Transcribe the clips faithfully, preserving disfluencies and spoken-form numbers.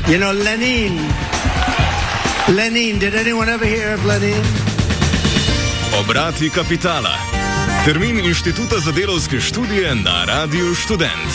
You know, Lenin. Lenin, did anyone ever hear of Lenin? Obrati kapitala. Termin Inštituta za delavske študije na Radiu Študent.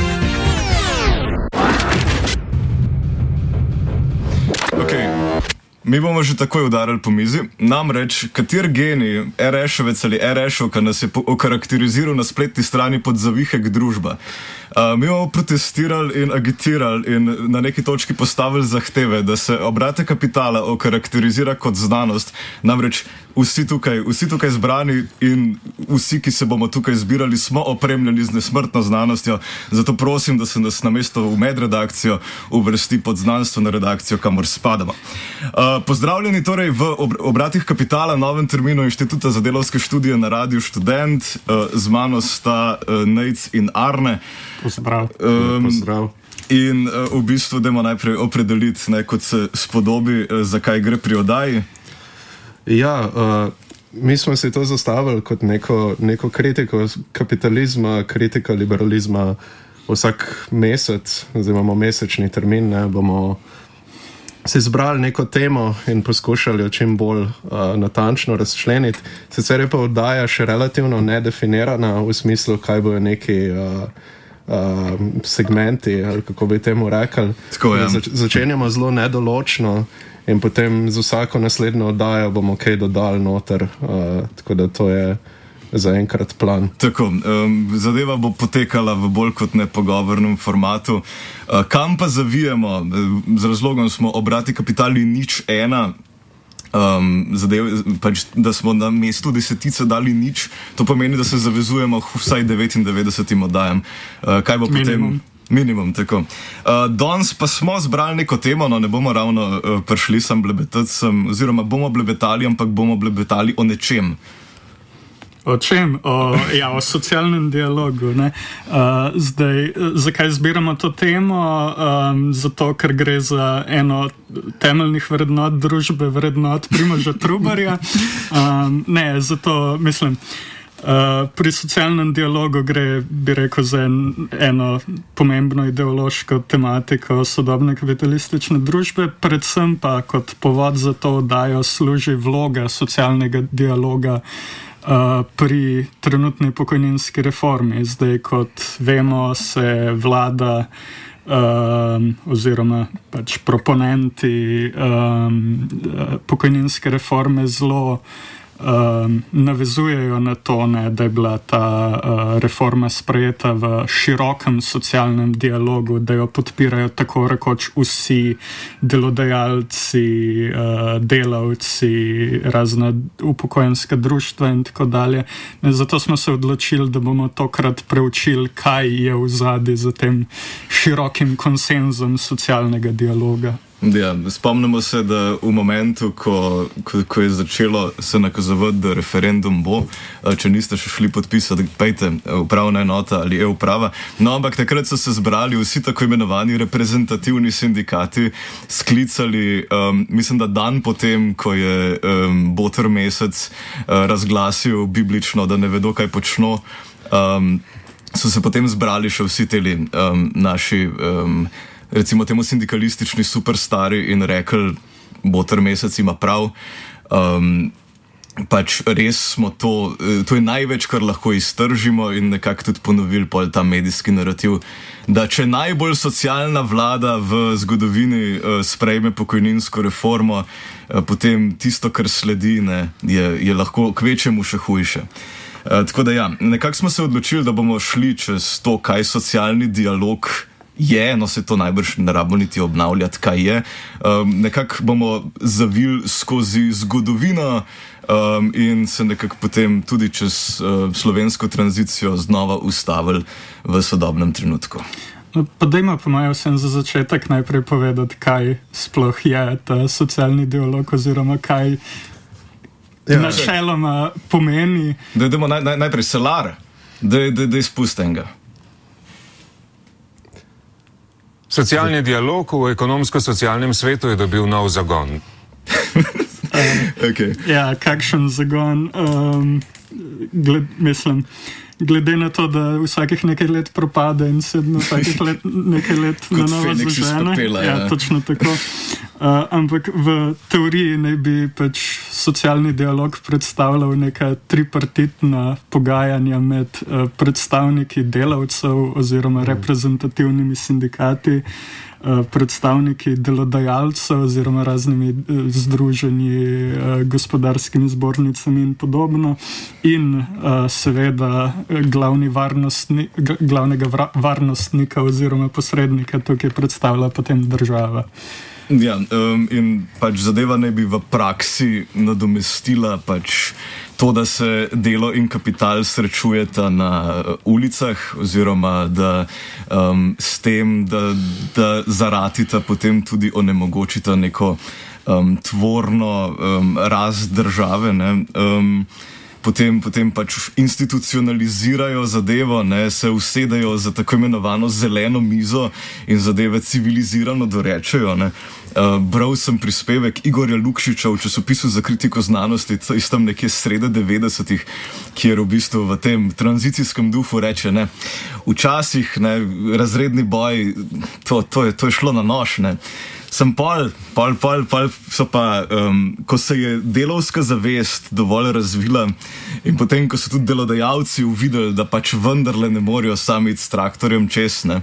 Okay. Mi bomo že takoj udarili po mizi. Namreč, kater genij, er ešovec ali er ešovka nas je okarakteriziral na spletni strani pod zavihek družba. Uh, mi bomo protestirali in agitirali in na neki točki postavili zahteve, da se obrate kapitala okarakterizira kot znanost. Namreč vsi tukaj, vsi tukaj zbrani in vsi, ki se bomo tukaj zbirali, smo opremljeni z nesmrtno znanostjo. Zato prosim, da se nas namesto v medredakcijo uvrsti pod znanstveno redakcijo, kamor spadamo. Uh, pozdravljeni torej v obratih kapitala, novem terminu Inštituta za delavske študije na Radiu Študent. Uh, z mano sta uh, Nejc in Arne. Pozdrav. Um, Pozdrav. In uh, v bistvu dajmo najprej opredeliti, ne, kot se spodobi, uh, zakaj gre pri oddaji. Ja, uh, mi smo si to zastavili kot neko, neko kritiko kapitalizma, kritika liberalizma. Vsak mesec, zdaj imamo mesečni termin, ne, bomo si izbrali neko temo in poskušali jo čim bolj uh, natančno razčleniti. Sicer je pa oddaja še relativno nedefinirana v smislu, kaj bojo neki uh, uh, segmenti, ali kako bi temu rekli. Tako, ja. Zač- začenjamo zelo nedoločno in potem z vsako naslednjo oddajo bomo kaj dodali noter, uh, tako da to je zaenkrat plan. Tako, um, zadeva bo potekala v bolj kot nepogovornem formatu. Uh, kam pa zavijemo? Z razlogom smo obrati kapitali nič ena, um, zadev, pač, da smo na mestu desetice dali nič. To pomeni, da se zavezujemo vsaj devetindevetdesetim oddajam. Uh, kaj bo potem? Minimum. Minimum, tako. Uh, danes pa smo zbrali neko temo, no ne bomo ravno uh, prišli sem blebetati sem, oziroma bomo blebetali, ampak bomo blebetali o nečem. O čem? O, ja, o socialnem dialogu. Ne? Uh, zdaj, zakaj zbiramo to temo? Um, zato, ker gre za eno temeljnih vrednot družbe, vrednot Primoža Trubarja. Um, ne, zato mislim, uh, pri socialnem dialogu gre, bi rekel, za en, eno pomembno ideološko tematiko sodobne kapitalistične družbe, predvsem pa kot povod za to oddajo služi vloga socialnega dialoga Uh, pri trenutni pokojninski reformi. Zdaj, kot vemo, se vlada uh, oziroma pač proponenti um, pokojninske reforme zelo um, navezujejo na to, ne, da je bila ta uh, reforma sprejeta v širokem socialnem dialogu, da jo podpirajo tako rekoč vsi delodajalci, uh, delavci, razna upokojenska društva in tako dalje. Zato smo se odločili, da bomo tokrat preučili, kaj je v zadnji za tem širokim konsenzom socialnega dialoga. Ja, spomnimo se, da v momentu, ko, ko, ko je začelo se nakazovati, da referendum bo, če niste še šli podpisati, pejte, upravna enota ali e-uprava. No, ampak takrat so se zbrali vsi tako imenovani reprezentativni sindikati, sklicali, um, mislim, da dan potem, ko je um, Boter Mesec uh, razglasil biblično, da ne vedo, kaj počno, um, so se potem zbrali še vsi teli um, naši um, recimo temu sindikalistični superstari in rekli, Boter Mesec ima prav. Um, pač res smo to, to je največ, kar lahko iztržimo in nekako tudi ponovili pol ta medijski narativ, da če najbolj socialna vlada v zgodovini uh, sprejme pokojninsko reformo, uh, potem tisto, kar sledi, ne, je, je lahko kvečemu še hujše. Uh, tako da ja, nekako smo se odločili, da bomo šli čez to, kaj socialni dialog je, no se to najbrž ne rabimo niti obnavljati, kaj je. Um, nekako bomo zavili skozi zgodovino um, in se nekako potem tudi čez uh, slovensko tranzicijo znova ustavili v sodobnem trenutku. No, pa dajmo pa malo vsem za začetek najprej povedati, kaj sploh je ta socialni dialog oziroma kaj ja, načeloma pomeni. Da idemo naj, naj, najprej Selar, da je izpustenga. Socialni dialog v ekonomsko-socialnem svetu je dobil nov zagon. um, okay. Ja, kakšen zagon? Um, gled, mislim, glede na to, da vsakih nekaj let propade in se na vsakih let, nekaj let na novo zažene. Ja, ja, točno tako. Uh, ampak v teoriji naj bi pač socialni dialog predstavljal neka tripartitna pogajanja med uh, predstavniki delavcev oziroma reprezentativnimi sindikati, uh, predstavniki delodajalcev oziroma raznimi uh, združenji, uh, gospodarskimi zbornicami in podobno, in uh, seveda glavni varnostni, glavnega vra, varnostnika oziroma posrednika tukaj predstavlja potem država. Ja, um, in pač zadeva naj bi v praksi nadomestila pač to, da se delo in kapital srečujeta na ulicah oziroma da um, s tem, da, da zaratita potem tudi onemogočita neko um, tvorno um, rast države, ne, um, Potem, potem pač institucionalizirajo zadevo, ne, se usedejo za tako imenovano zeleno mizo in zadeve civilizirano dorečejo. Ne. Uh, bral sem prispevek Igorja Lukšiča v časopisu za kritiko znanosti iz tam nekje srede devetdesetih, kjer v bistvu v tem tranzicijskem duhu reče, ne, včasih ne, razredni boj, to, to, je, to je šlo na nož, ne. Sem pol, pol, pol, pol so pa, um, ko se je delovska zavest dovolj razvila in potem, ko so tudi delodajalci uvideli, da pač vendarle ne morejo sami iti s traktorjem čez, ne,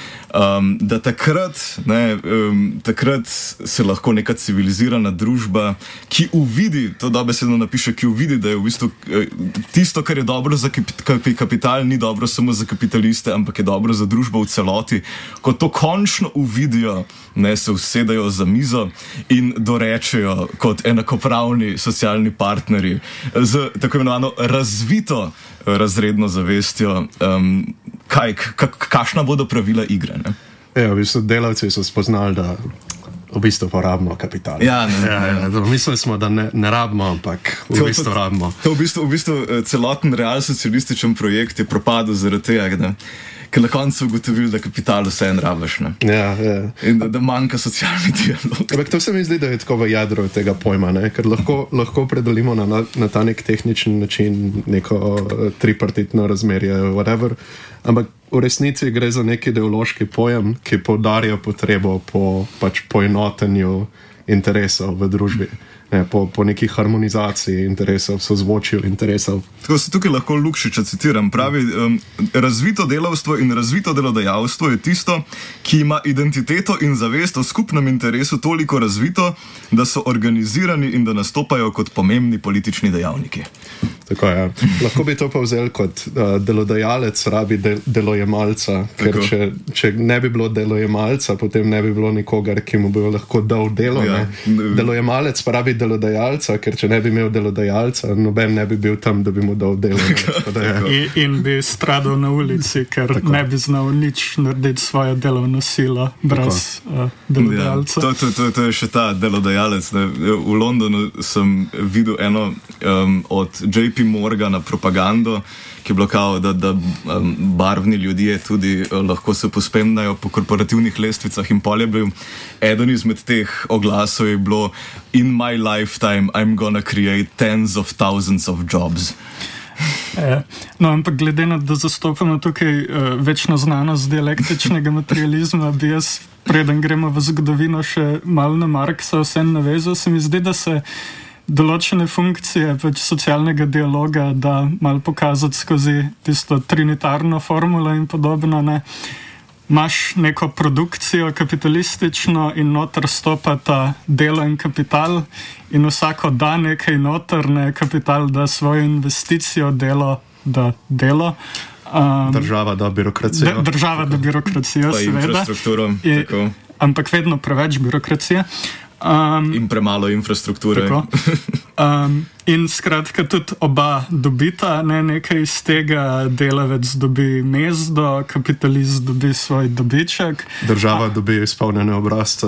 um, da takrat, ne, um, takrat se lahko neka civilizirana družba, ki uvidi, to dobesedno napiše, ki uvidi, da je v bistvu tisto, kar je dobro za kapital, ni dobro samo za kapitaliste, ampak je dobro za družbo v celoti. Ko to končno uvidijo, ne, se usedajo za mizo in dorečejo kot enakopravni socialni partnerji z tako imenovano razvito razredno zavestjo, um, kaj, kakšna bodo pravila igre. Ne? Ja, v bistvu delavci so spoznali, da v bistvu porabimo kapital. Ja, ne, ja, ja, ja. Mislili smo, da ne, ne rabimo, ampak v to, bistvu to, rabimo. To v bistvu, v bistvu celoten realsocialističen projekt je propadel zaradi tega, ne? Ker na koncu ugotovili, da kapital vse en rabiš. Ja, ja. In da, da manjka socialni dialog. Ampak to se mi zdi, da je tako v jadru tega pojma, ne? Ker lahko, lahko predelimo na, na ta nek tehničen način neko uh, tripartitno razmerje, whatever. Ampak v resnici gre za nek ideološki pojem, ki poudarja potrebo po pač poenotenju interesov v družbi. Ne, po, po neki harmonizaciji interesov, sozvočju interesov. Tako se tukaj lahko Lukšiča citiram. Pravi, um, razvito delavstvo in razvito delodajalstvo je tisto, ki ima identiteto in zavest o skupnem interesu toliko razvito, da so organizirani in da nastopajo kot pomembni politični dejavniki. Tako je. Ja. Lahko bi to povzel kot uh, delodajalec rabi del, delojemalca, ker če, če ne bi bilo delojemalca, potem ne bi bilo nikogar, ki mu bi lahko dal delo. Ja. Delojemalec pa rabi delodajalca, ker če ne bi imel delodajalca, noben ne bi bil tam, da bi mu dal delo. Ja. In, in bi stradal na ulici, ker tako ne bi znal nič narediti svojo delovno silo brez uh, delodajalca. Ja. To, to, to, to je še ta delodajalec. Ne. V Londonu sem videl eno um, od J P Morgana propagando, ki je bilo kao, da, da um, barvni ljudje tudi uh, lahko se pospemnajo po korporativnih lestvicah in pol je bil eden izmed teh oglasov je bilo in my lifetime I'm gonna create tens of thousands of jobs. E, no, ampak glede na, da zastopamo tukaj uh, večno znanost dialektičnega materializma, bi jaz, preden gremo v zgodovino, še malo na Marksa vsem navezal, se mi zdi, da se določene funkcije pač socialnega dialoga da malo pokazati skozi tisto trinitarno formulo in podobno, ne. Imaš neko produkcijo kapitalistično in noter stopata delo in kapital in vsako da nekaj noter, ne, kapital da svojo investicijo, delo da delo. Um, država da birokracijo. D- država da birokracijo, pa seveda. Infrastrukturo. Je, ampak vedno preveč birokracije. Um, in premalo infrastrukture. Um, in skratka tudi oba dobita, ne, nekaj iz tega, delavec dobi mezdo, kapitalist dobi svoj dobiček. Država A, dobi izpolnjene obrazce.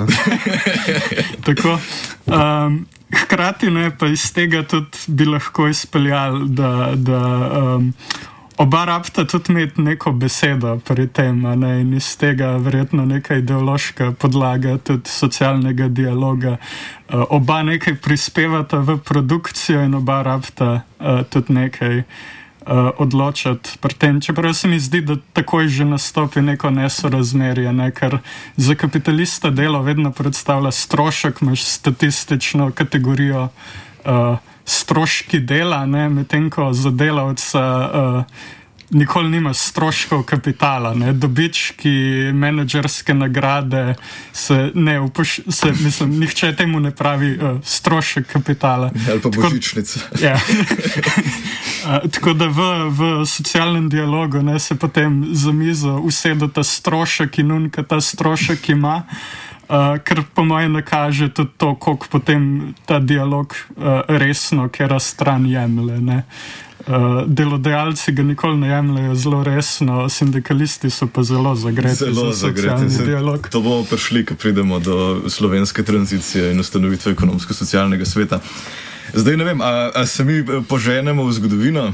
Tako. Um, hkrati ne, pa iz tega tudi bi lahko izpeljali, da, da um, oba rabta tudi imeti neko besedo pri tem, ne, in iz tega verjetno neka ideološka podlaga tudi socialnega dialoga. Uh, oba nekaj prispevata v produkcijo in oba rabta uh, tudi nekaj uh, odločati pri tem. Čeprav se mi zdi, da takoj že nastopi neko nesorazmerje, ne? Ker za kapitalista delo vedno predstavlja strošek, imaš statistično kategorijo uh, stroški dela, medtem ko za delavca uh, nikoli nima stroškov kapitala, ne? Dobički, menedžerske nagrade, se ne upoš... se, mislim, nihče temu ne pravi uh, strošek kapitala. Ali pa božičnica. Ja. uh, tako da v, v socialnem dialogu, ne, se potem za mizo usede ta strošek in unka ta strošek ima, uh, kar po mojem nakaže tudi to, koliko potem ta dialog uh, resno, kera stran jemlje, ne. Uh, delodajalci ga nikoli ne jemljajo zelo resno, sindikalisti so pa zelo zagreti zelo za socialni zagreti. dialog. To bomo prišli, ko pridemo do slovenske tranzicije in ustanovitve ekonomsko-socialnega sveta. Zdaj ne vem, a, a se mi poženemo v zgodovino?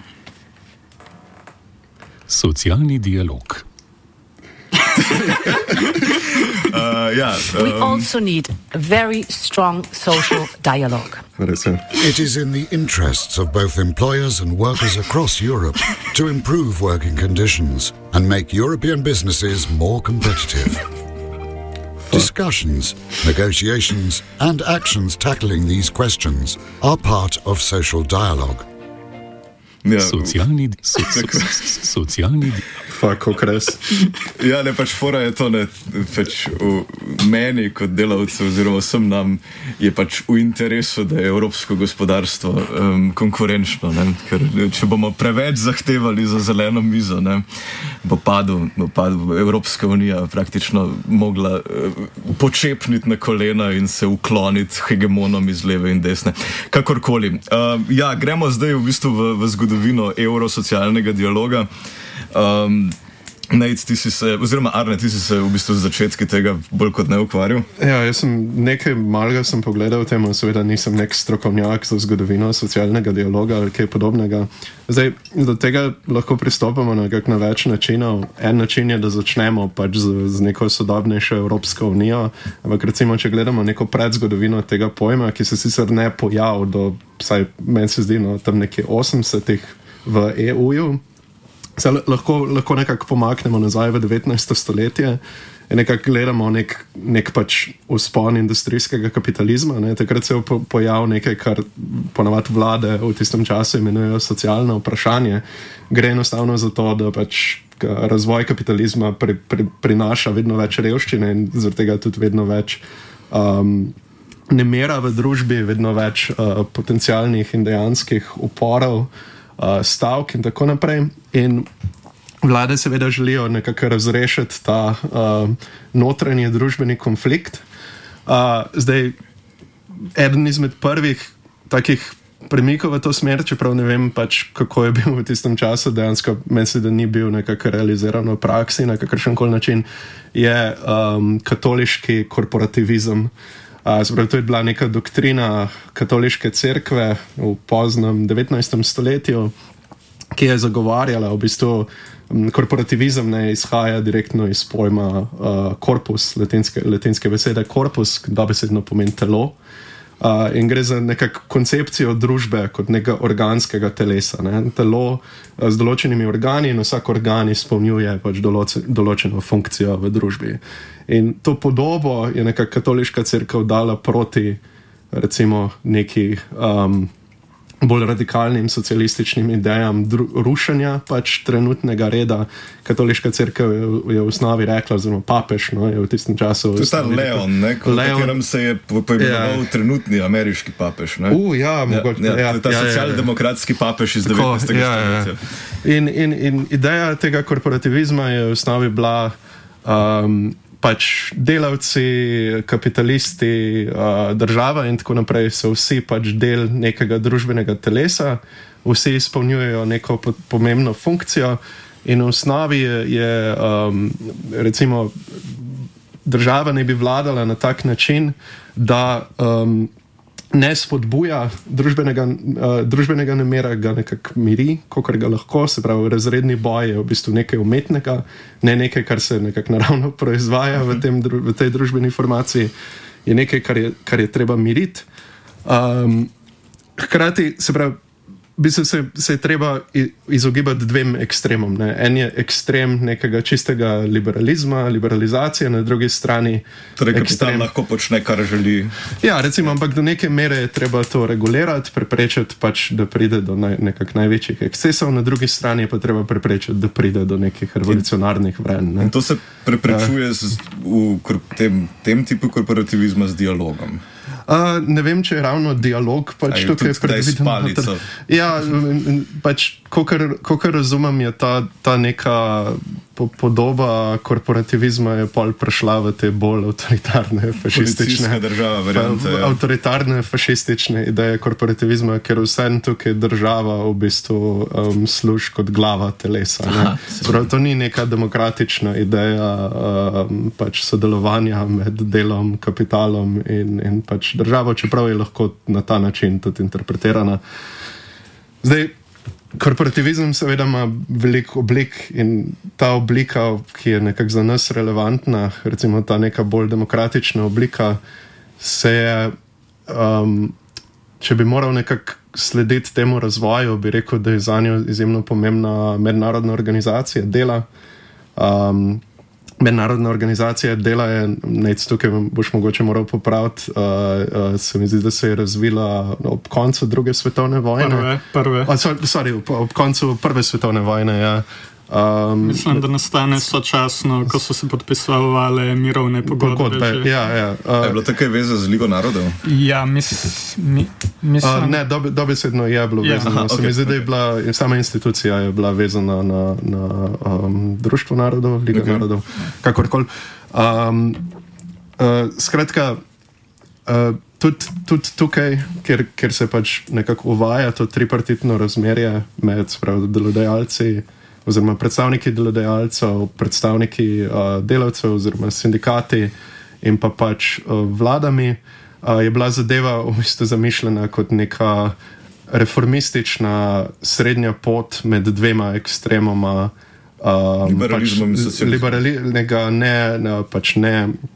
Socialni dialog. Uh, yeah, um, we also need a very strong social dialogue. It is in the interests of both employers and workers across Europe to improve working conditions and make European businesses more competitive. Discussions, negotiations, and actions tackling these questions are part of social dialogue. Ja, socialni, so, so, so, socialni. Fako kres. Ja, ne, pač fora je to, ne, pač v meni kot delavcu oziroma vsem nam je pač v interesu, da je evropsko gospodarstvo um, konkurenčno, ne, ker če bomo preveč zahtevali za zeleno mizo, ne, bo padel, bo padel Evropska unija praktično mogla uh, počepniti na kolena in se ukloniti hegemonom iz leve in desne. Kakorkoli. Uh, ja, gremo zdaj v bistvu v, v zgodovino evrosocialnega dialoga. Um, Nejc, ti si se, oziroma Arne, ti si se v bistvu z začetki tega bolj kot ne ukvarjal? Ja, jaz sem nekaj malega sem pogledal temu, seveda nisem nek strokovnjak za zgodovino socialnega dialoga ali kaj podobnega. Zdaj, do tega lahko pristopamo na kak na več načinov. En način je, da začnemo pač z, z neko sodobnejšo Evropsko unijo, ampak recimo, če gledamo neko predzgodovino tega pojma, ki se sicer ne pojavil do, vsaj meni se zdi, no, tam nekje osemdesetih v E U-ju, Se lahko, lahko nekako pomaknemo nazaj v devetnajsto stoletje in nekako gledamo nek, nek pač vzpon industrijskega kapitalizma. Ne. Takrat se je po, pojavil nekaj, kar ponavadi vlade v tistem času imenujejo socialno vprašanje. Gre enostavno za to, da pač razvoj kapitalizma pri, pri, prinaša vedno več revščine in zaradi tega tudi vedno več um, nemira v družbi, vedno več uh, potencialnih in dejanskih uporov, Uh, stavk in tako naprej. In vlade seveda želijo nekako razrešiti ta uh, notranji družbeni konflikt. Uh, zdaj, eden izmed prvih takih premikov v to smer, čeprav ne vem pač, kako je bil v tistem času, dejansko meni se, da ni bil nekako realiziran v praksi na kakršenkoli način, je um, katoliški korporativizem. Uh, Zbrav, to je bila neka doktrina katoliške cerkve v poznem devetnajstem stoletju, ki je zagovarjala v bistvu um, korporativizem, ne izhaja direktno iz pojma uh, korpus, latinske, latinske besede korpus, dobesedno pomeni telo. Uh, in gre za nekako koncepcijo družbe kot nekega organskega telesa. Ne? Telo uh, z določenimi organi in vsak organ izpolnjuje pač doloce, določeno funkcijo v družbi. In to podobo je neka katoliška cerkev dala proti recimo neki um, bolj radikalnim socialističnim idejam dru, rušenja pač trenutnega reda. Katoliška cerkev je, je v osnovi rekla, oziroma papež, no, je v tistem času... To je ta Leon, ne, ko Leon, katerem se je poimenoval ja. trenutni ameriški papež, ne? Uh, ja, mogoče. Ja, ja, ja, ta ja, socialdemokratski papež iz devetnajstega ja, stoletja. Ja. In, in, in ideja tega korporativizma je v osnovi bila um, pač delavci, kapitalisti, uh, država in tako naprej so vsi pač del nekega družbenega telesa, vsi izpolnjujejo neko po, pomembno funkcijo in v osnovi je, je um, recimo država ne bi vladala na tak način, da um, ne spodbuja družbenega, uh, družbenega nemira, ga nekako miri, kolikor ga lahko, se pravi, razredni boj je v bistvu nekaj umetnega, ne nekaj, kar se nekako naravno proizvaja v, tem, v tej družbeni formaciji, je nekaj, kar je, kar je treba miriti. Um, hkrati, se pravi, bi se, se, se je treba izogibati dvem ekstremom. Ne. En je ekstrem nekega čistega liberalizma, liberalizacije, na drugi strani. Torej, kapital lahko počne, kar želi. Ja, recimo, ampak do neke mere je treba to regulirati, preprečiti pač, da pride do naj, nekak največjih ekscesov, na drugi strani je pa treba preprečiti, da pride do nekih revolucionarnih vrenj. Ne. In to se preprečuje ja. z, v tem, tem tipu korporativizma z dialogom. Uh, ne vem, če je ravno dialog pač tukaj predviden. Ja, pač, kakor razumem, je ta, ta neka po, podoba korporativizma je pol prešla v te bolj avtoritarne, fašistične države, variante, fa, ja. avtoritarne, fašistične ideje korporativizma, ker vse tukaj država v bistvu um, služi kot glava telesa. Aha, Prav, to ni neka demokratična ideja um, pač sodelovanja med delom, kapitalom in, in pač državo, čeprav je lahko na ta način tudi interpretirana. Zdaj, korporativizem seveda ima veliko oblik in ta oblika, ki je nekako za nas relevantna, recimo ta neka bolj demokratična oblika, se je, um, če bi moral nekako slediti temu razvoju, bi rekel, da je za njo izjemno pomembna mednarodna organizacija dela. Um, Mednarodna organizacija dela je, nec tukaj boš mogoče moral popraviti, uh, uh, se mi zdi, da se je razvila ob koncu druge svetovne vojne. Prve, prve. Oh, sorry, sorry, ob, ob koncu prve svetovne vojne, ja. Um, Mislim, da nastane sočasno, ko so se podpisovali mirovne pogodbe. pogodbe ja, ja. Uh, je bilo takaj veze z Ligo narodov? Ja, mis, mi, mislim... Uh, ne, dobe, dobesedno je bilo ja. vezano. Aha, se okay, mi zdi, okay. da je bila, sama institucija je bila vezana na, na um, Društvo narodov, Liga okay. narodov, kakorkoli. Um, uh, skratka, uh, tudi tud tukaj, ker, ker se pač nekako uvaja to tripartitno razmerje med sprav, delodajalci, oziroma predstavniki delodajalcev, predstavniki uh, delavcev oziroma sindikati in pa pač uh, vladami, uh, je bila zadeva v bistvu zamišljena kot neka reformistična srednja pot med dvema ekstremoma uh, liberalizmom pač, in socializmom. Liberalnega, ne, ne, pač ne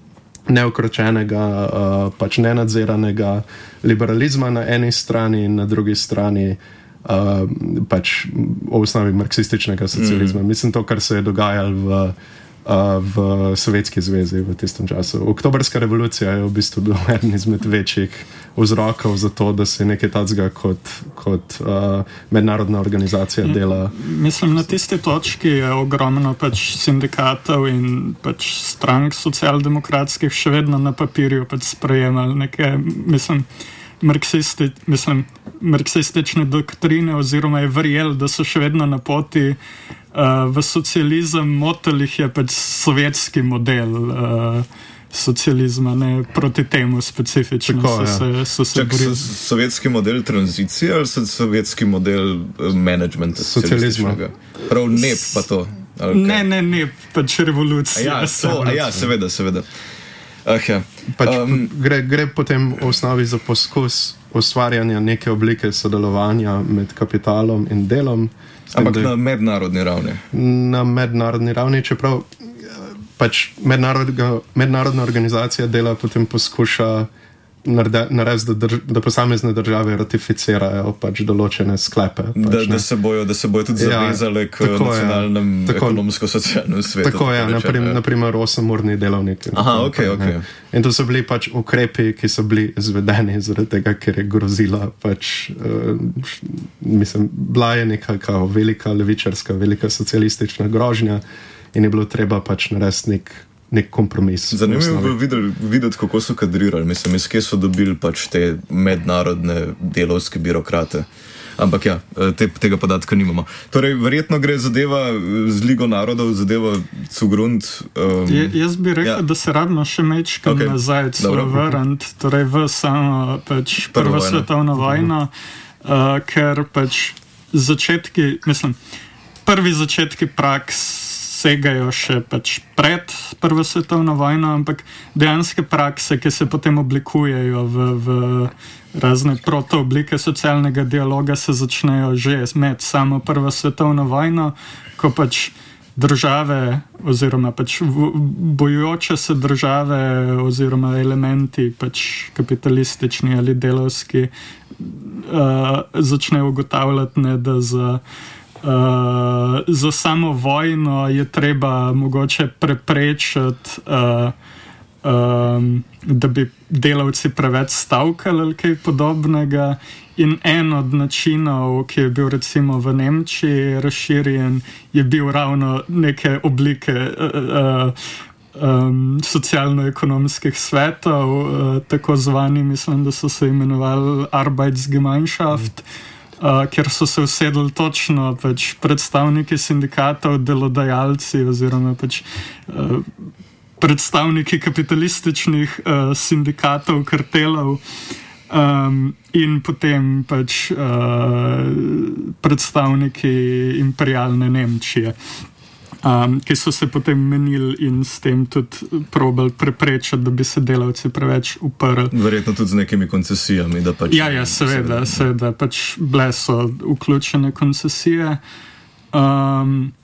neukročenega, uh, pač nenadziranega liberalizma na eni strani in na drugi strani Uh, pač v osnovi marksističnega socializma. Mm. Mislim, to, kar se je dogajalo v, uh, v Sovjetski zvezi v tistem času. Oktobrska revolucija je v bistvu bil eden izmed večjih vzrokov za to, da se nekaj tacga kot, kot uh, mednarodna organizacija dela. Mislim, na tisti točki je ogromno pač sindikatov in pač strank socialdemokratskih še vedno na papirju pač sprejemali neke, mislim, Marksisti, mislim, marksistične doktrine oziroma je verjel, da so še vedno na poti uh, v socializem. Motil jih je pač sovjetski model uh, socializma, ne proti temu specifično. Tako, so, ja. se, so se Čak, so, sovjetski model tranzicije ali so sovjetski model uh, managementa socializma? Prav ne pa to. Okay. Ne, ne, ne, pač revolucija. A ja, to, a ja, seveda, seveda. Uh, ja. pač um, gre, gre potem v osnovi za poskus ustvarjanja neke oblike sodelovanja med kapitalom in delom. Tem, ampak na mednarodni ravni. Na mednarodni ravni, čeprav pač mednarodna, mednarodna organizacija dela potem poskuša narediti, da, drž, da posamezne države ratificirajo pač določene sklepe. Pač, da, da, se bojo, da se bojo tudi ja, zavezale k nacionalnem ekonomsko-socialnem svetu. Tako je, naprimer, naprimer osemurni delovnik. Aha, ok, ok. In to so bili pač ukrepi, ki so bili izvedeni zaradi tega, ker je grozila pač, uh, mislim, bila je neka kao velika levičarska, velika socialistična grožnja in je bilo treba pač narediti nek nek kompromis. Zanimivo je bilo videti, kako so kadrirali. Mislim, iz kje so dobili pač te mednarodne delovske birokrate. Ampak ja, te, tega podatka nimamo. Torej, verjetno gre zadeva z Ligo narodov, zadeva Zugrund. Um, Je, jaz bi rekel, ja. da se rabno še mečkam okay. nazaj vrniti, torej v samo pač prvo svetovno vojno, uh, ker pač začetki, mislim, prvi začetki praks segajo še pač pred prvo svetovno vojno, ampak dejanske prakse, ki se potem oblikujejo v, v razne protooblike socialnega dialoga, se začnejo že med samo prvo svetovno vojno, ko pač države oziroma pač bojujoče se države oziroma elementi pač kapitalistični ali delavski uh, začnejo ugotavljati, ne, da za, uh, za samo vojno je treba mogoče preprečiti, uh, um, da bi delavci preveč stavkali ali kaj podobnega. In en od načinov, ki je bil recimo v Nemčiji razširjen, je bil ravno neke oblike uh, um, socialno-ekonomskih svetov, uh, tako zvani, mislim, da so se imenovali Arbeitsgemeinschaft, uh, kjer so se usedli točno pač predstavniki sindikatov, delodajalci oziroma pač uh, predstavniki kapitalističnih uh, sindikatov, kartelov. Um, in potem pač uh, predstavniki imperialne Nemčije, um, ki so se potem menili in s tem tudi probali preprečiti, da bi se delavci preveč uprli. Verjetno tudi z nekimi koncesijami. Da pač ja, ja, seveda, seveda pač bile so vključene koncesije. Um,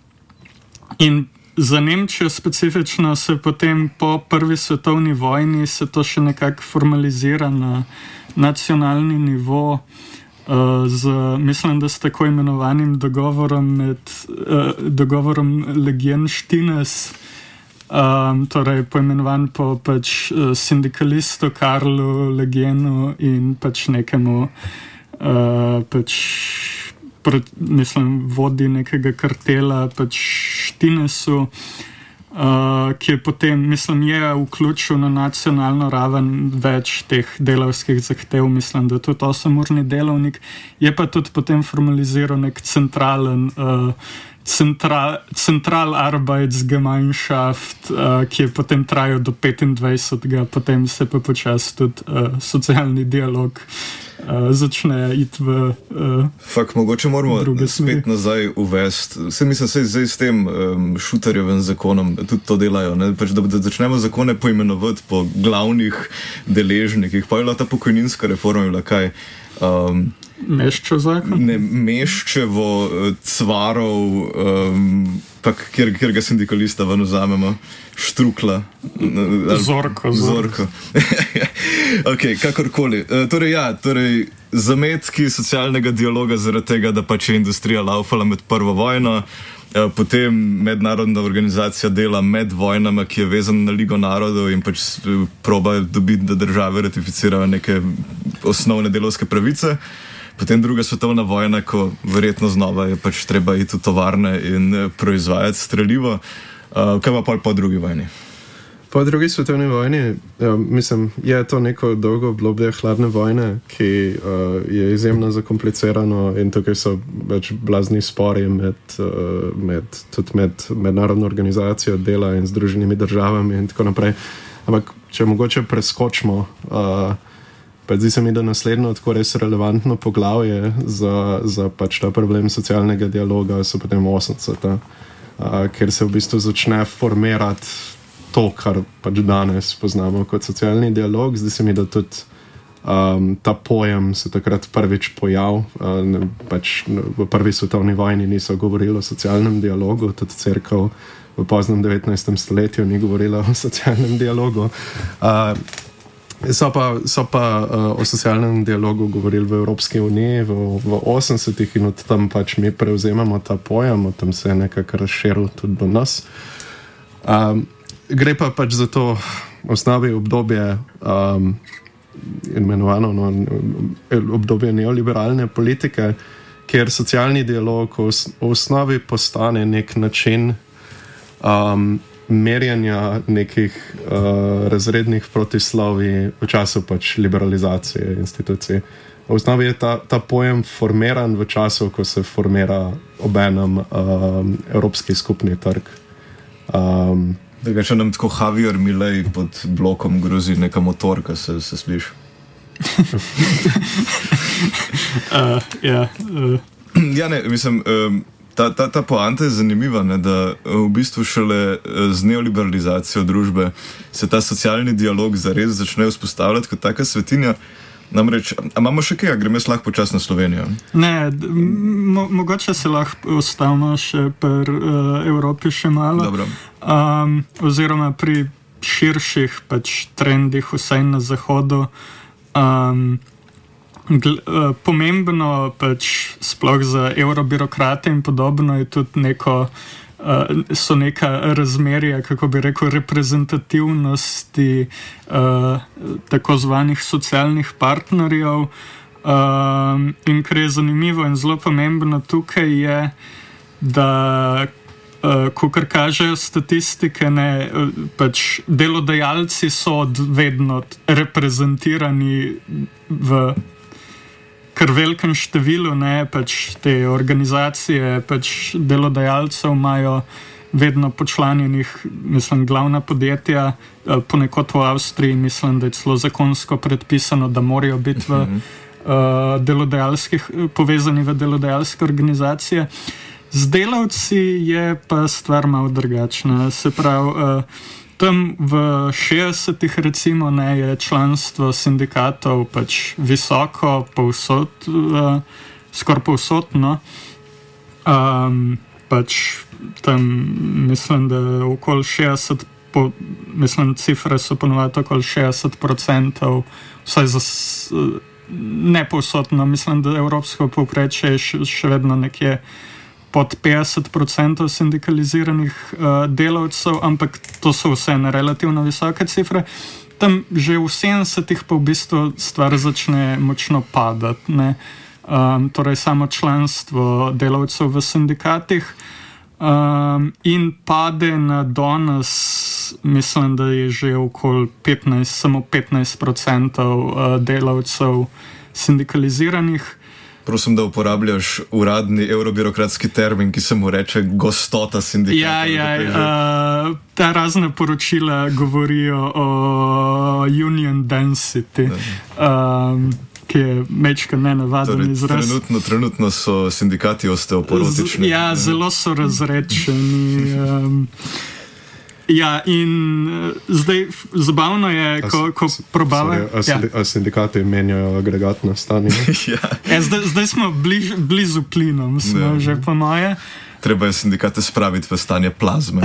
in za Nemčijo specifično se potem po prvi svetovni vojni se to še nekako formalizira na nacionalni nivo uh, z, mislim, da s tako imenovanim dogovorom med uh, dogovorom Legienštines, um, torej poimenovan po pač uh, sindikalistu Karlu Legienu in pač nekemu uh, pač Pred, mislim, vodi nekega kartela, pač Štinesu, uh, ki je potem, mislim, je vključil na nacionalno raven več teh delavskih zahtev, mislim, da je tudi osemurni delovnik, je pa tudi potem formaliziral nek centralen uh, Central, Central Arbeitsgemeinschaft, uh, ki je potem trajal do petindvajsetega, potem se pa počasi tudi uh, socialni dialog uh, začne iti v uh, Fak, mogoče moramo spet nazaj uvesti. Vse mislim, se zdaj s tem um, šuterjevim zakonom tudi to delajo, ne? Pač, da, da začnemo zakone poimenovati po glavnih deležnikih. Pa je bila ta pokojninska reforma, je bila kaj? Um, Meščev zakon? Ne, Meščevo, Cvarov, um, pa kjer, kjer ga sindikalista ven vzamemo, Štrukla. Zorko. Zorko. Ok, kakorkoli. Uh, torej, ja, torej, zametki socialnega dialoga zaradi tega, da pač je industrija laufala med prvo vojno, uh, potem mednarodna organizacija dela med vojnama, ki je vezana na Ligo narodov in pač proba dobiti, da države ratificirajo neke osnovne delovske pravice. Potem druga svetovna vojna, ko verjetno znova je pač treba iti v tovarne in proizvajati strelivo. Uh, kaj pa po drugi vojni? Po drugi svetovni vojni, ja, mislim, je to neko dolgo obdobje hladne vojne, ki uh, je izjemno zakomplicirano in tukaj so več blazni spori med, uh, med, tudi med mednarodno organizacijo dela in Združenimi državami in tako naprej. Ampak, če mogoče preskočimo, uh, pa zdi se mi, da naslednjo tako res relevantno poglavje za, za pač ta problem socialnega dialoga so potem osemdeseta, uh, kjer se v bistvu začne formirati to, kar pač danes poznamo kot socialni dialog. Zdi se mi, da tudi um, ta pojem se takrat prvič pojav. Uh, ne, pač v prvi svetovni vojni niso govorili o socialnem dialogu, tudi cerkev v poznem devetnajstem stoletju ni govorila o socialnem dialogu. Uh, So pa, so pa uh, o socialnem dialogu govorili v Evropski uniji v, v osemdesetih in od tam pač mi prevzemamo ta pojem, od tam se je nekako razširil tudi do nas. Um, gre pa pač za to osnovi obdobje, um, imenovano no, obdobje neoliberalne politike, kjer socialni dialog v osnovi postane nek način um, merjanja nekih uh, razrednih protislovij v času pač liberalizacije institucij. V osnovi je ta, ta pojem formiran v času, ko se formira obenem um, Evropski skupni trg. Um, da ga še nam tako Javier Milei pod blokom grozi neka motorka, se, se sliši. uh, ja, uh. ja, ne, mislim... Um, Ta, ta, ta poanta je zanimiva, ne, da v bistvu šele z neoliberalizacijo družbe se ta socialni dialog zares začne vzpostavljati kot taka svetinja. Namreč, a imamo še kaj, a grem jaz lahko počas na Slovenijo? Ne, d- mo, mogoče se lahko ostavimo še pri uh, Evropi še malo. Dobro. Um, oziroma pri širših pač trendih, vsaj na zahodu. Um, gl, uh, pomembno pač sploh za evrobirokrate in podobno je tudi neko, uh, so neka razmerja, kako bi rekel, reprezentativnosti uh, tako zvanih socialnih partnerjev. Um, in kar je zanimivo in zelo pomembno tukaj je, da Uh, kakor kažejo statistike, ne, uh, pač delodajalci so od vedno reprezentirani v kar velikem številu, ne, pač te organizacije pač delodajalcev imajo vedno počlanjenih, mislim, glavna podjetja, uh, ponekod v Avstriji, mislim, da je celo zakonsko predpisano, da morajo biti v, uh, delodajalskih, povezani v delodajalske organizacije. Z delavci je pa stvar malo drugačna. Se pravi, uh, tam v šestdesetih recimo ne, je članstvo sindikatov pač visoko, povsod, uh, skoraj povsod, no. Um, pač tam mislim, da okoli šestdeset, po, mislim, cifre so ponovadi okoli šestdeset procentov, vsaj za uh, ne povsod, no, mislim, da evropsko povprečje je še, še vedno nekje pod petdeset procentov sindikaliziranih uh, delavcev, ampak to so vseeno relativno visoke cifre. Tam že v sedemdesetih pa v bistvu stvar začne močno padati, ne. Um, torej samo članstvo delavcev v sindikatih um, in pade na danes, mislim, da je že okoli petnajst, samo petnajst procentov uh, delavcev sindikaliziranih. Prosim, da uporabljaš uradni evrobirokratski termin, ki se mu reče gostota sindikata. Ja, ja, uh, ta razna poročila govorijo o union density, um, ki je mečka nenavaden torej, izraz. Trenutno, trenutno so sindikati osteoporotični. Z, ja, zelo so razrečeni. Um, Ja, in uh, zdaj zabavno je, ko, ko probavajo. A, ja. a sindikati menjajo agregatno stanje? Ja. Ja, zdaj, zdaj smo bliž, blizu plinom, smo ne. Že po moje. Treba je sindikate spraviti v stanje plazme.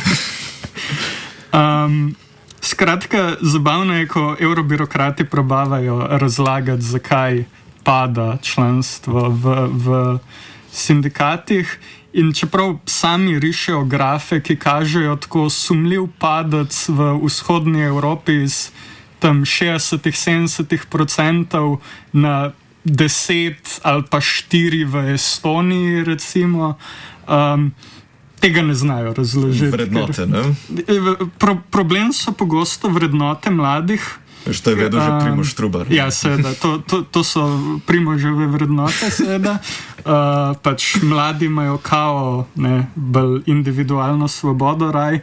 um, skratka, zabavno je, ko evrobirokrati probavajo razlagati, zakaj pada članstvo v, v sindikatih. In čeprav sami rišejo grafe, ki kažejo tako sumljiv padec v vzhodni Evropi iz tam šestdeset, sedemdeset procentov na deset ali pa štiri v Estoniji, recimo, um, tega ne znajo razložiti. Vrednote, ne? Pro, problem so pogosto vrednote mladih. Što je vedel že Primož Trubar. Ja, seveda, to, to, to so Primoževe vrednote, seveda. Uh, pač mladi imajo kao, ne, bolj individualno svobodo raj.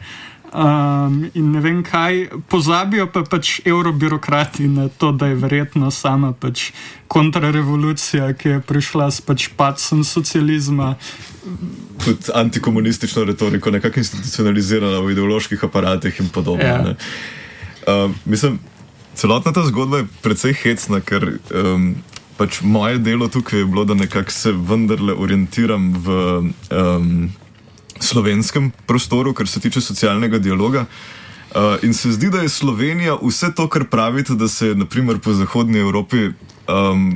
Um, in ne vem kaj, pozabijo pa pač evrobirokrati na to, da je verjetno sama pač kontrarevolucija, ki je prišla s pač padcem socializma. Tudi antikomunistično retoriko nekako institucionalizirala v ideoloških aparatih in podobno. Ja. Ne. Uh, mislim, celotna ta zgodba je precej hecna, ker um, pač moje delo tukaj je bilo, da nekako se vendarle orientiram v um, slovenskem prostoru, kar se tiče socialnega dialoga. Uh, in se zdi, da je Slovenija vse to, kar pravite, da se je naprimer po zahodni Evropi um,